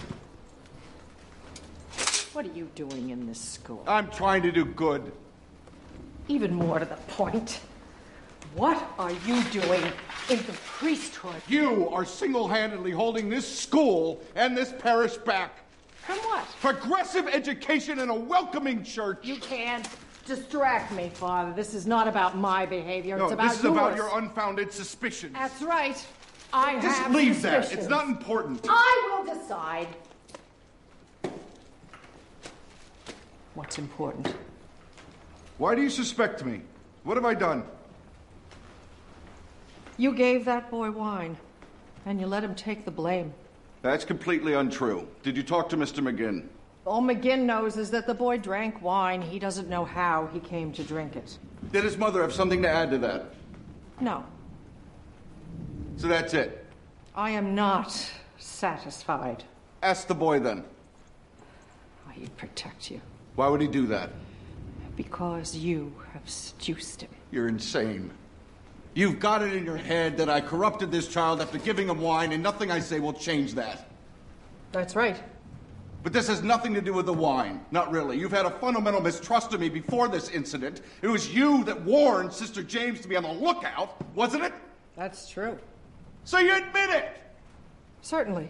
What are you doing in this school? I'm trying to do good. Even more to the point, what are you doing in the priesthood? You are single-handedly holding this school and this parish back. From what? Progressive education and a welcoming church. You can't distract me, Father. This is not about my behavior. No, it's about this is yours. about your unfounded suspicions. That's right. I Just have leave that. suspicions. It's not important. I will decide what's important. Why do you suspect me? What have I done? You gave that boy wine, and you let him take the blame. That's completely untrue. Did you talk to Mister McGinn? All McGinn knows is that the boy drank wine. He doesn't know how he came to drink it. Did his mother have something to add to that? No. So that's it? I am not satisfied. Ask the boy then. He'd protect you. Why would he do that? Because you have seduced him. You're insane. You've got it in your head that I corrupted this child after giving him wine, and nothing I say will change that. That's right. But this has nothing to do with the wine. Not really. You've had a fundamental mistrust of me before this incident. It was you that warned Sister James to be on the lookout, wasn't it? That's true. So you admit it? Certainly.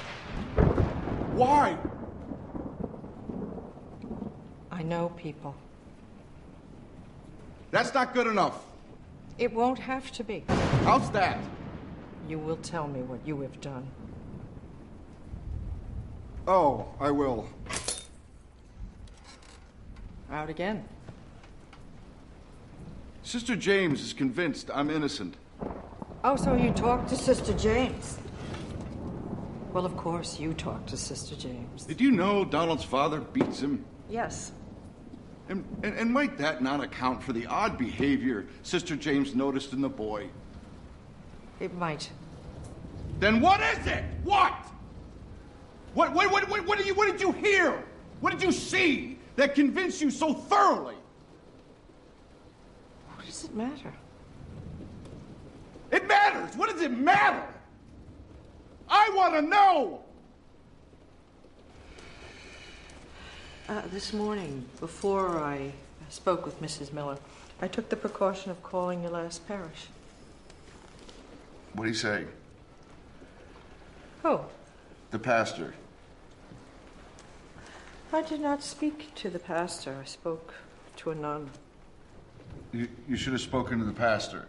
Why? I know people. That's not good enough. It won't have to be. How's that? You will tell me what you have done. Oh, I will. Out again. Sister James is convinced I'm innocent. Oh, so you talked to Sister James? Well, of course you talked to Sister James. Did you know Donald's father beats him? Yes. And, and, and might that not account for the odd behavior Sister James noticed in the boy? It might. Then what is it? What? What, what, what, what, what, did you, what did you hear? What did you see that convinced you so thoroughly? What does it matter? It matters. What does it matter? I want to know. Uh, this morning, before I spoke with Missus Miller, I took the precaution of calling your last parish. What did he say? Oh, The pastor. I did not speak to the pastor. I spoke to a nun. You, you should have spoken to the pastor.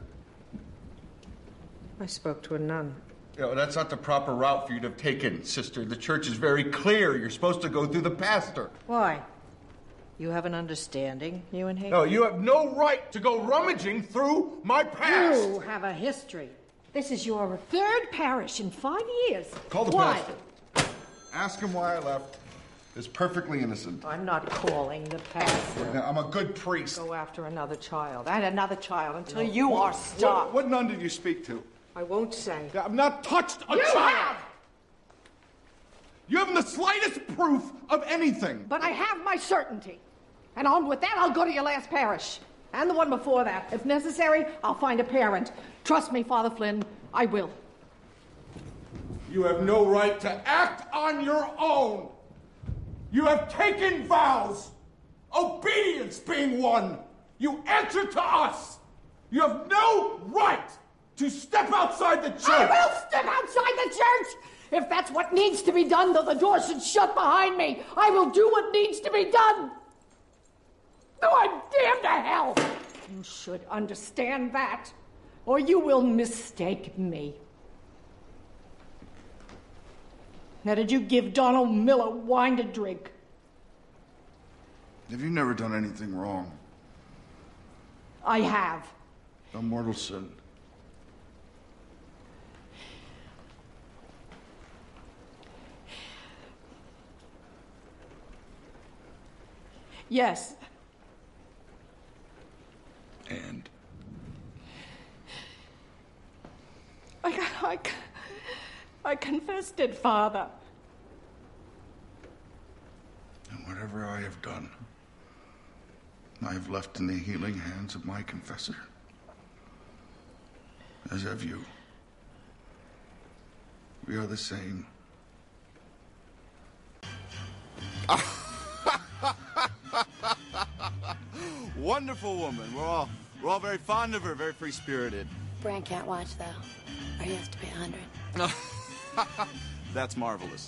I spoke to a nun. You know, that's not the proper route for you to have taken, sister. The church is very clear. You're supposed to go through the pastor. Why? You have an understanding, you and he? No, you have no right to go rummaging through my past. You have a history. This is your third parish in five years. Call the Why? pastor. Ask him why I left. It's perfectly innocent. I'm not calling the pastor. I'm a good priest. Go after another child and another child until you are stopped. What, what nun did you speak to? I won't say. I've not touched a You child. have! You haven't the slightest proof of anything. But I have my certainty. And on with that, I'll go to your last parish. And the one before that. If necessary, I'll find a parent. Trust me, Father Flynn, I will. You have no right to act on your own. You have taken vows, obedience being one. You answer to us. You have no right to step outside the church. I will step outside the church! If that's what needs to be done, though the door should shut behind me, I will do what needs to be done. Though I'm damned to hell. You should understand that, or you will mistake me. Now, did you give Donald Miller wine to drink? Have you never done anything wrong? I have. A mortal sin. Yes. And? I, I, I confessed it, Father. And whatever I have done, I have left in the healing hands of my confessor. As have you. We are the same. Wonderful woman. We're all we're all very fond of her, very free spirited. Bran can't watch though, or he has to pay a hundred. That's marvelous.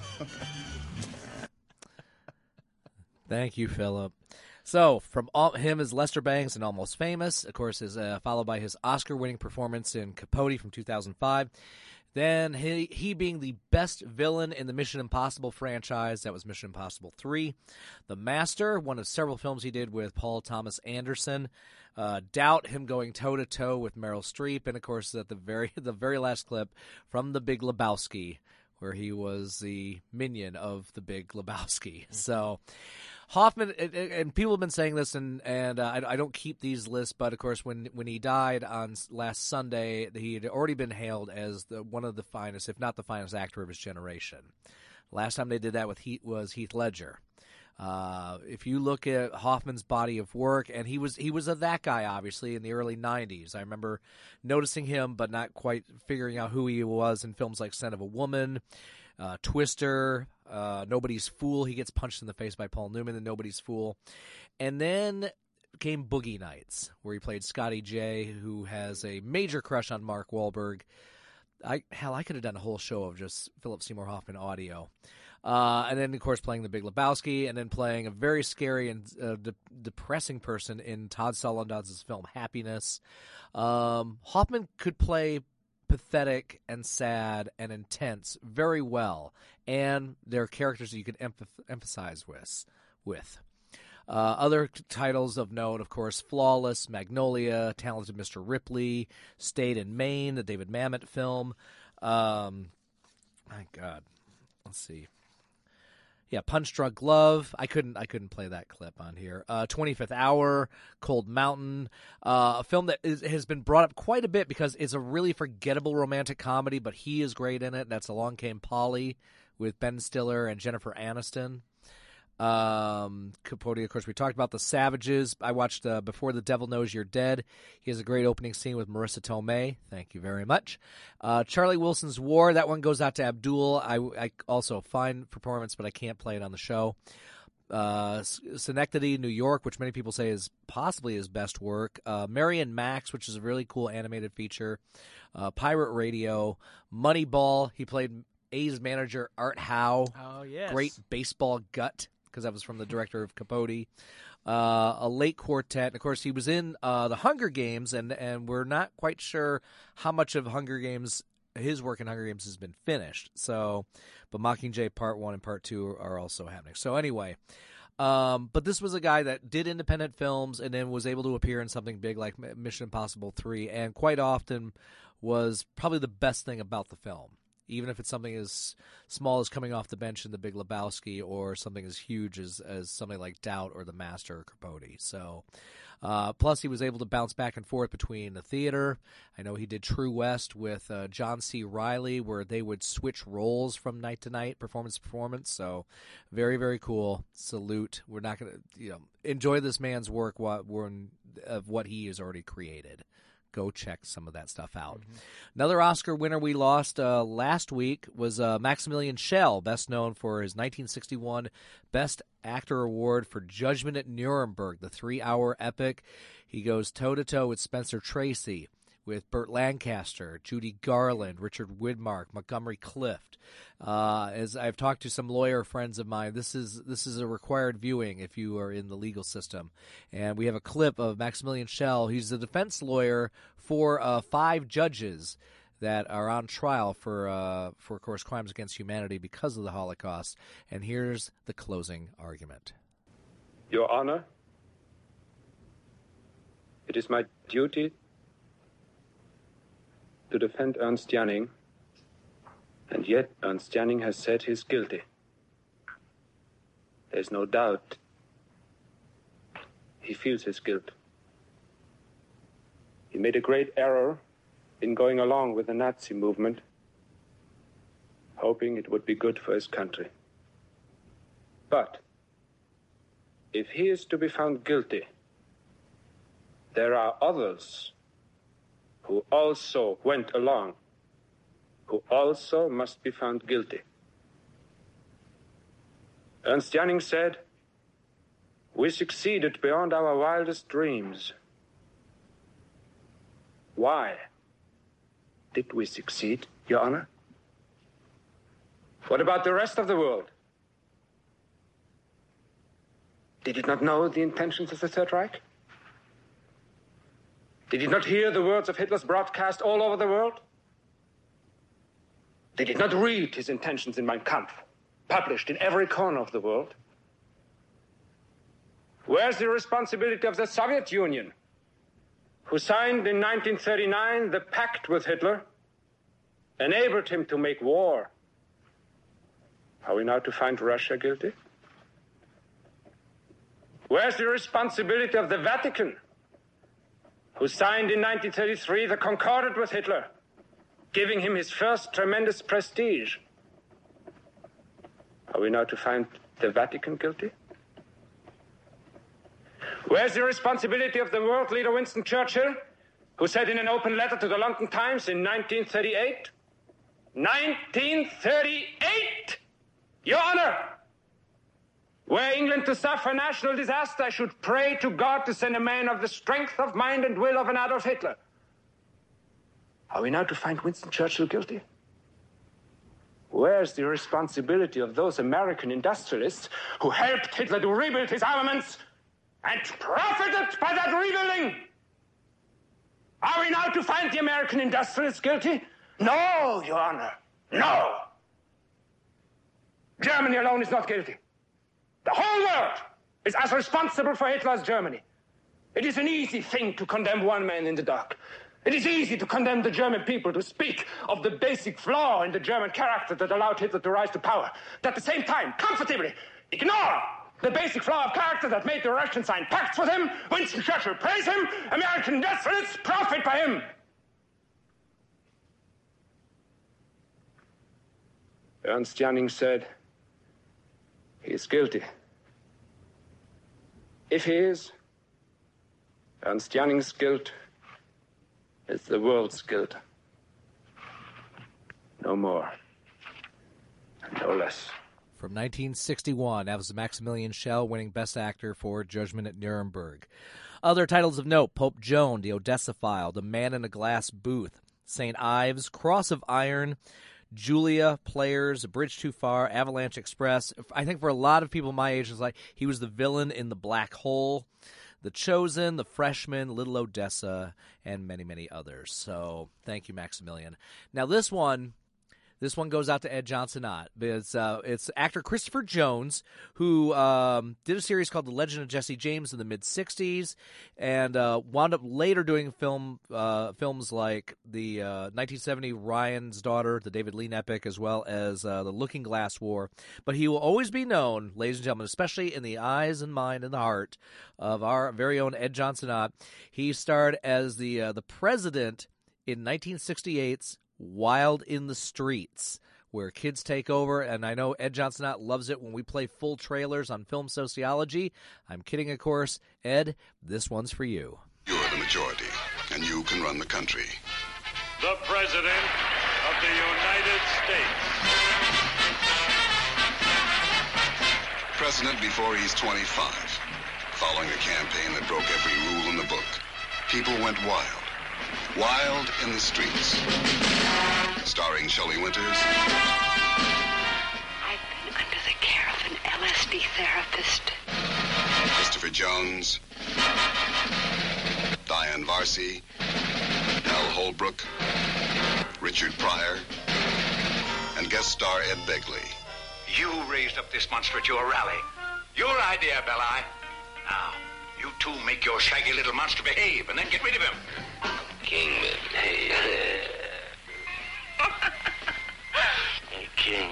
Thank you, Philip. So, from all, him as Lester Bangs in Almost Famous, of course, is uh, followed by his Oscar-winning performance in Capote from two thousand five. Then he, he being the best villain in the Mission Impossible franchise, that was Mission Impossible three. The Master, one of several films he did with Paul Thomas Anderson. Uh, Doubt, him going toe-to-toe with Meryl Streep. And, of course, at the very the very last clip from The Big Lebowski, where he was the minion of The Big Lebowski. So Hoffman, and people have been saying this, and and uh, I, I don't keep these lists, but of course, when when he died on last Sunday, he had already been hailed as the, one of the finest, if not the finest, actor of his generation. Last time they did that with Heath was Heath Ledger. Uh, if you look at Hoffman's body of work, and he was he was a that guy, obviously, in the early nineties. I remember noticing him, but not quite figuring out who he was in films like Scent of a Woman, uh, Twister, uh, Nobody's Fool. He gets punched in the face by Paul Newman in Nobody's Fool. And then came Boogie Nights, where he played Scotty J, who has a major crush on Mark Wahlberg. I Hell, I could have done a whole show of just Philip Seymour Hoffman audio. Uh, and then, of course, playing the Big Lebowski, and then playing a very scary and uh, de- depressing person in Todd Solondz's film Happiness. Um, Hoffman could play pathetic and sad and intense very well, and they're characters that you can emph- emphasize with. with. Uh, other t- titles of note, of course, Flawless, Magnolia, Talented Mister Ripley, Stayed in Maine, the David Mamet film. Um, my God, let's see. Yeah, Punch Drunk Love. I couldn't. I couldn't play that clip on here. Uh, twenty-fifth Hour, Cold Mountain, uh, a film that is, has been brought up quite a bit because it's a really forgettable romantic comedy, but he is great in it. That's Along Came Polly with Ben Stiller and Jennifer Aniston. Um, Capote, of course, we talked about. The Savages. I watched uh, Before the Devil Knows You're Dead. He has a great opening scene with Marissa Tomei. Thank you very much. Uh, Charlie Wilson's War. That one goes out to Abdul. I, I also fine performance, but I can't play it on the show. Uh, Synecdoche, New York, which many people say is possibly his best work. Uh, Mary and Max, which is a really cool animated feature. Uh, Pirate Radio. Moneyball. He played A's manager Art Howe. Oh, yes. Great baseball gut, because that was from the director of Capote. Uh, a Late Quartet. Of course, he was in uh, the Hunger Games, and, and we're not quite sure how much of Hunger Games, his work in Hunger Games has been finished. So, but Mockingjay Part one and Part two are also happening. So anyway, Um, but this was a guy that did independent films and then was able to appear in something big like Mission Impossible three, and quite often was probably the best thing about the film, even if it's something as small as coming off the bench in The Big Lebowski or something as huge as, as something like Doubt or The Master or Capote. So, uh, plus he was able to bounce back and forth between the theater. I know he did True West with uh, John C. Reilly, where they would switch roles from night to night, performance to performance. So, very, very cool. Salute. We're not going to, you know, enjoy this man's work while, when, of what he has already created. Go check some of that stuff out. Mm-hmm. Another Oscar winner we lost uh, last week was uh, Maximilian Schell, best known for his nineteen sixty-one Best Actor Award for Judgment at Nuremberg, the three-hour epic. He goes toe-to-toe with Spencer Tracy, with Burt Lancaster, Judy Garland, Richard Widmark, Montgomery Clift. Uh, as I've talked to some lawyer friends of mine, this is this is a required viewing if you are in the legal system. And we have a clip of Maximilian Schell. He's the defense lawyer for uh, five judges that are on trial for, uh, for, of course, crimes against humanity because of the Holocaust. And here's the closing argument. Your Honor, it is my duty to defend Ernst Janning, and yet Ernst Janning has said he's guilty. There's no doubt he feels his guilt. He made a great error in going along with the Nazi movement, hoping it would be good for his country. But if he is to be found guilty, there are others who also went along, who also must be found guilty. Ernst Janning said, "We succeeded beyond our wildest dreams." Why did we succeed, Your Honor? What about the rest of the world? Did it not know the intentions of the Third Reich? Did it not hear the words of Hitler's broadcast all over the world? Did it not read his intentions in Mein Kampf, published in every corner of the world? Where's the responsibility of the Soviet Union, who signed in nineteen thirty-nine the pact with Hitler, enabled him to make war? Are we now to find Russia guilty? Where's the responsibility of the Vatican, who signed in nineteen thirty-three the Concordat with Hitler, giving him his first tremendous prestige? Are we now to find the Vatican guilty? Where's the responsibility of the world leader Winston Churchill, who said in an open letter to the London Times in nineteen thirty-eight, nineteen thirty-eight, Your Honor, were England to suffer national disaster, I should pray to God to send a man of the strength of mind and will of an Adolf Hitler. Are we now to find Winston Churchill guilty? Where's the responsibility of those American industrialists who helped Hitler to rebuild his armaments and profited by that rebuilding? Are we now to find the American industrialists guilty? No, Your Honor, no. Germany alone is not guilty. The whole world is as responsible for Hitler as Germany. It is an easy thing to condemn one man in the dark. It is easy to condemn the German people, to speak of the basic flaw in the German character that allowed Hitler to rise to power. But at the same time, comfortably ignore the basic flaw of character that made the Russians sign pacts with him, Winston Churchill praise him, American industrialists profit by him. Ernst Janning said he is guilty. If he is, Ernst Janning's guilt is the world's guilt. No more, and no less. From nineteen sixty-one, that was Maximilian Schell winning Best Actor for Judgment at Nuremberg. Other titles of note: Pope Joan, The Odessa File, The Man in a Glass Booth, Saint Ives, Cross of Iron, Julia, Players, A Bridge Too Far, Avalanche Express. I think for a lot of people my age, it's like he was the villain in The Black Hole, The Chosen, The Freshman, Little Odessa, and many, many others. So thank you, Maximilian. Now this one, This one goes out to Ed Johnsonott. It's uh, it's actor Christopher Jones, who um, did a series called The Legend of Jesse James in the mid sixties, and uh, wound up later doing film uh, films like the uh, nineteen seventy Ryan's Daughter, the David Lean epic, as well as uh, The Looking Glass War. But he will always be known, ladies and gentlemen, especially in the eyes and mind and the heart of our very own Ed Johnsonott. He starred as the uh, the president in nineteen sixty-eight's Wild in the Streets, where kids take over, and I know Ed Johnsonott loves it when we play full trailers on Film Sociology. I'm kidding, of course. Ed, this one's for you. You're the majority, and you can run the country. The President of the United States. President before he's twenty-five. Following a campaign that broke every rule in the book, people went wild. Wild in the Streets. Starring Shelley Winters. I've been under the care of an L S D therapist. Christopher Jones. Diane Varsi. Hal Holbrook. Richard Pryor. And guest star Ed Begley. You raised up this monster at your rally. Your idea, Belli. Now, you two make your shaggy little monster behave and then get rid of him. Kingman, hey. Hey, King.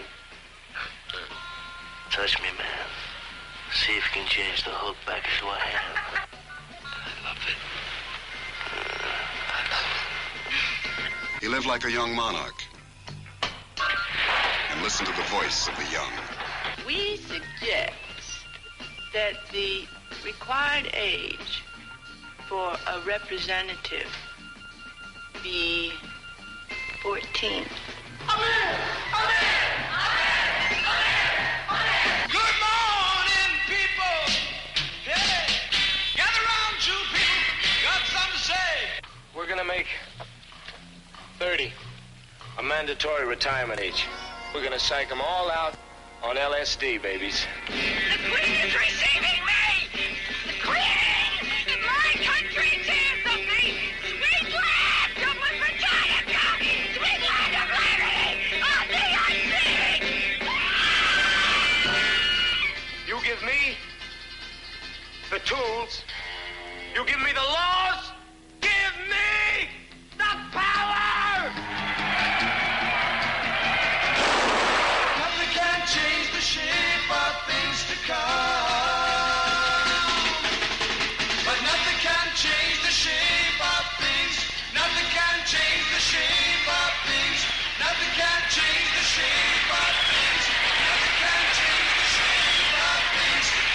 Touch me, man. See if you can change the hook back into a hand. I love it. He lived like a young monarch. And listened to the voice of the young. We suggest that the required age for a representative be fourteen. Amen! Amen! Amen! Good morning, people! Hey! Gather round, you people! Got something to say! We're gonna make thirty a mandatory retirement age. We're gonna psych them all out on L S D, babies. The Queen is receiving me! The Queen! My country tears of me! Sweet land of Britannica! Sweet land of liberty! Of the unseen! You give me the tools. You give me the laws. Give me the power! Nothing can change the shape of things to come. But nothing can change the shape of things. Nothing can change the shape of things. Nothing can change the shape of things. Nothing can change the shape of things to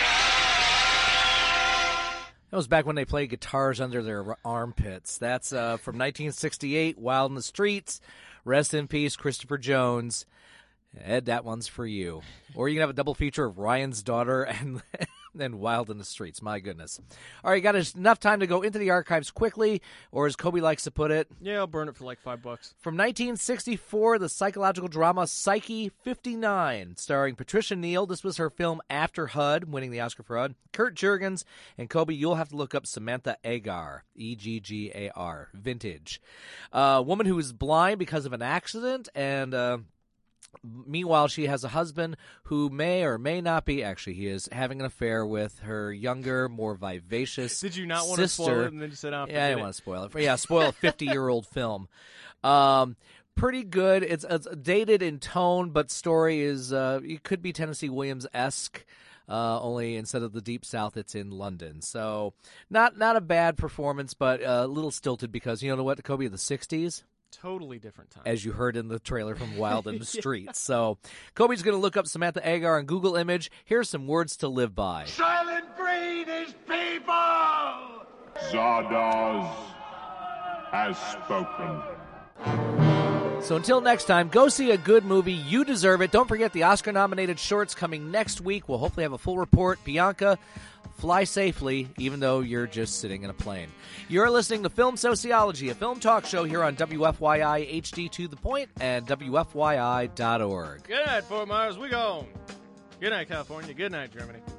come. That was back when they played guitars under their armpits. That's uh, from nineteen sixty-eight, Wild in the Streets. Rest in peace, Christopher Jones. Ed, that one's for you. Or you can have a double feature of Ryan's Daughter and then Wild in the Streets. My goodness. All right, you got enough time to go into the archives quickly, or as Kobe likes to put it. Yeah, I'll burn it for like five bucks. From nineteen sixty-four, the psychological drama Psyche fifty-nine, starring Patricia Neal. This was her film after H U D, winning the Oscar for H U D. Kurt Jurgens, and Kobe, you'll have to look up Samantha Agar, E G G A R, vintage. A uh, woman who is blind because of an accident, and uh, meanwhile, she has a husband who may or may not be, actually he is, having an affair with her younger, more vivacious sister. Did you not want to spoil it, and then you said, oh, yeah, I didn't want to spoil it. Yeah, spoil a fifty-year-old film. Um, pretty good. It's, it's dated in tone, but story is, uh, it could be Tennessee Williams-esque. Uh, only instead of the Deep South, it's in London. So not not a bad performance, but a little stilted because, you know what, Kobe, the sixties? Totally different time. As you heard in the trailer from Wild in the Streets. Yeah. So Kobe's going to look up Samantha Agar on Google Image. Here's some words to live by. Silent breed is people! Zardoz has spoken. So until next time, go see a good movie. You deserve it. Don't forget the Oscar-nominated shorts coming next week. We'll hopefully have a full report. Bianca, fly safely, even though you're just sitting in a plane. You're listening to Film Sociology, a film talk show here on W F Y I H D to the Point and W F Y I dot org. Good night, Fort Myers. We gone. Good night, California. Good night, Germany.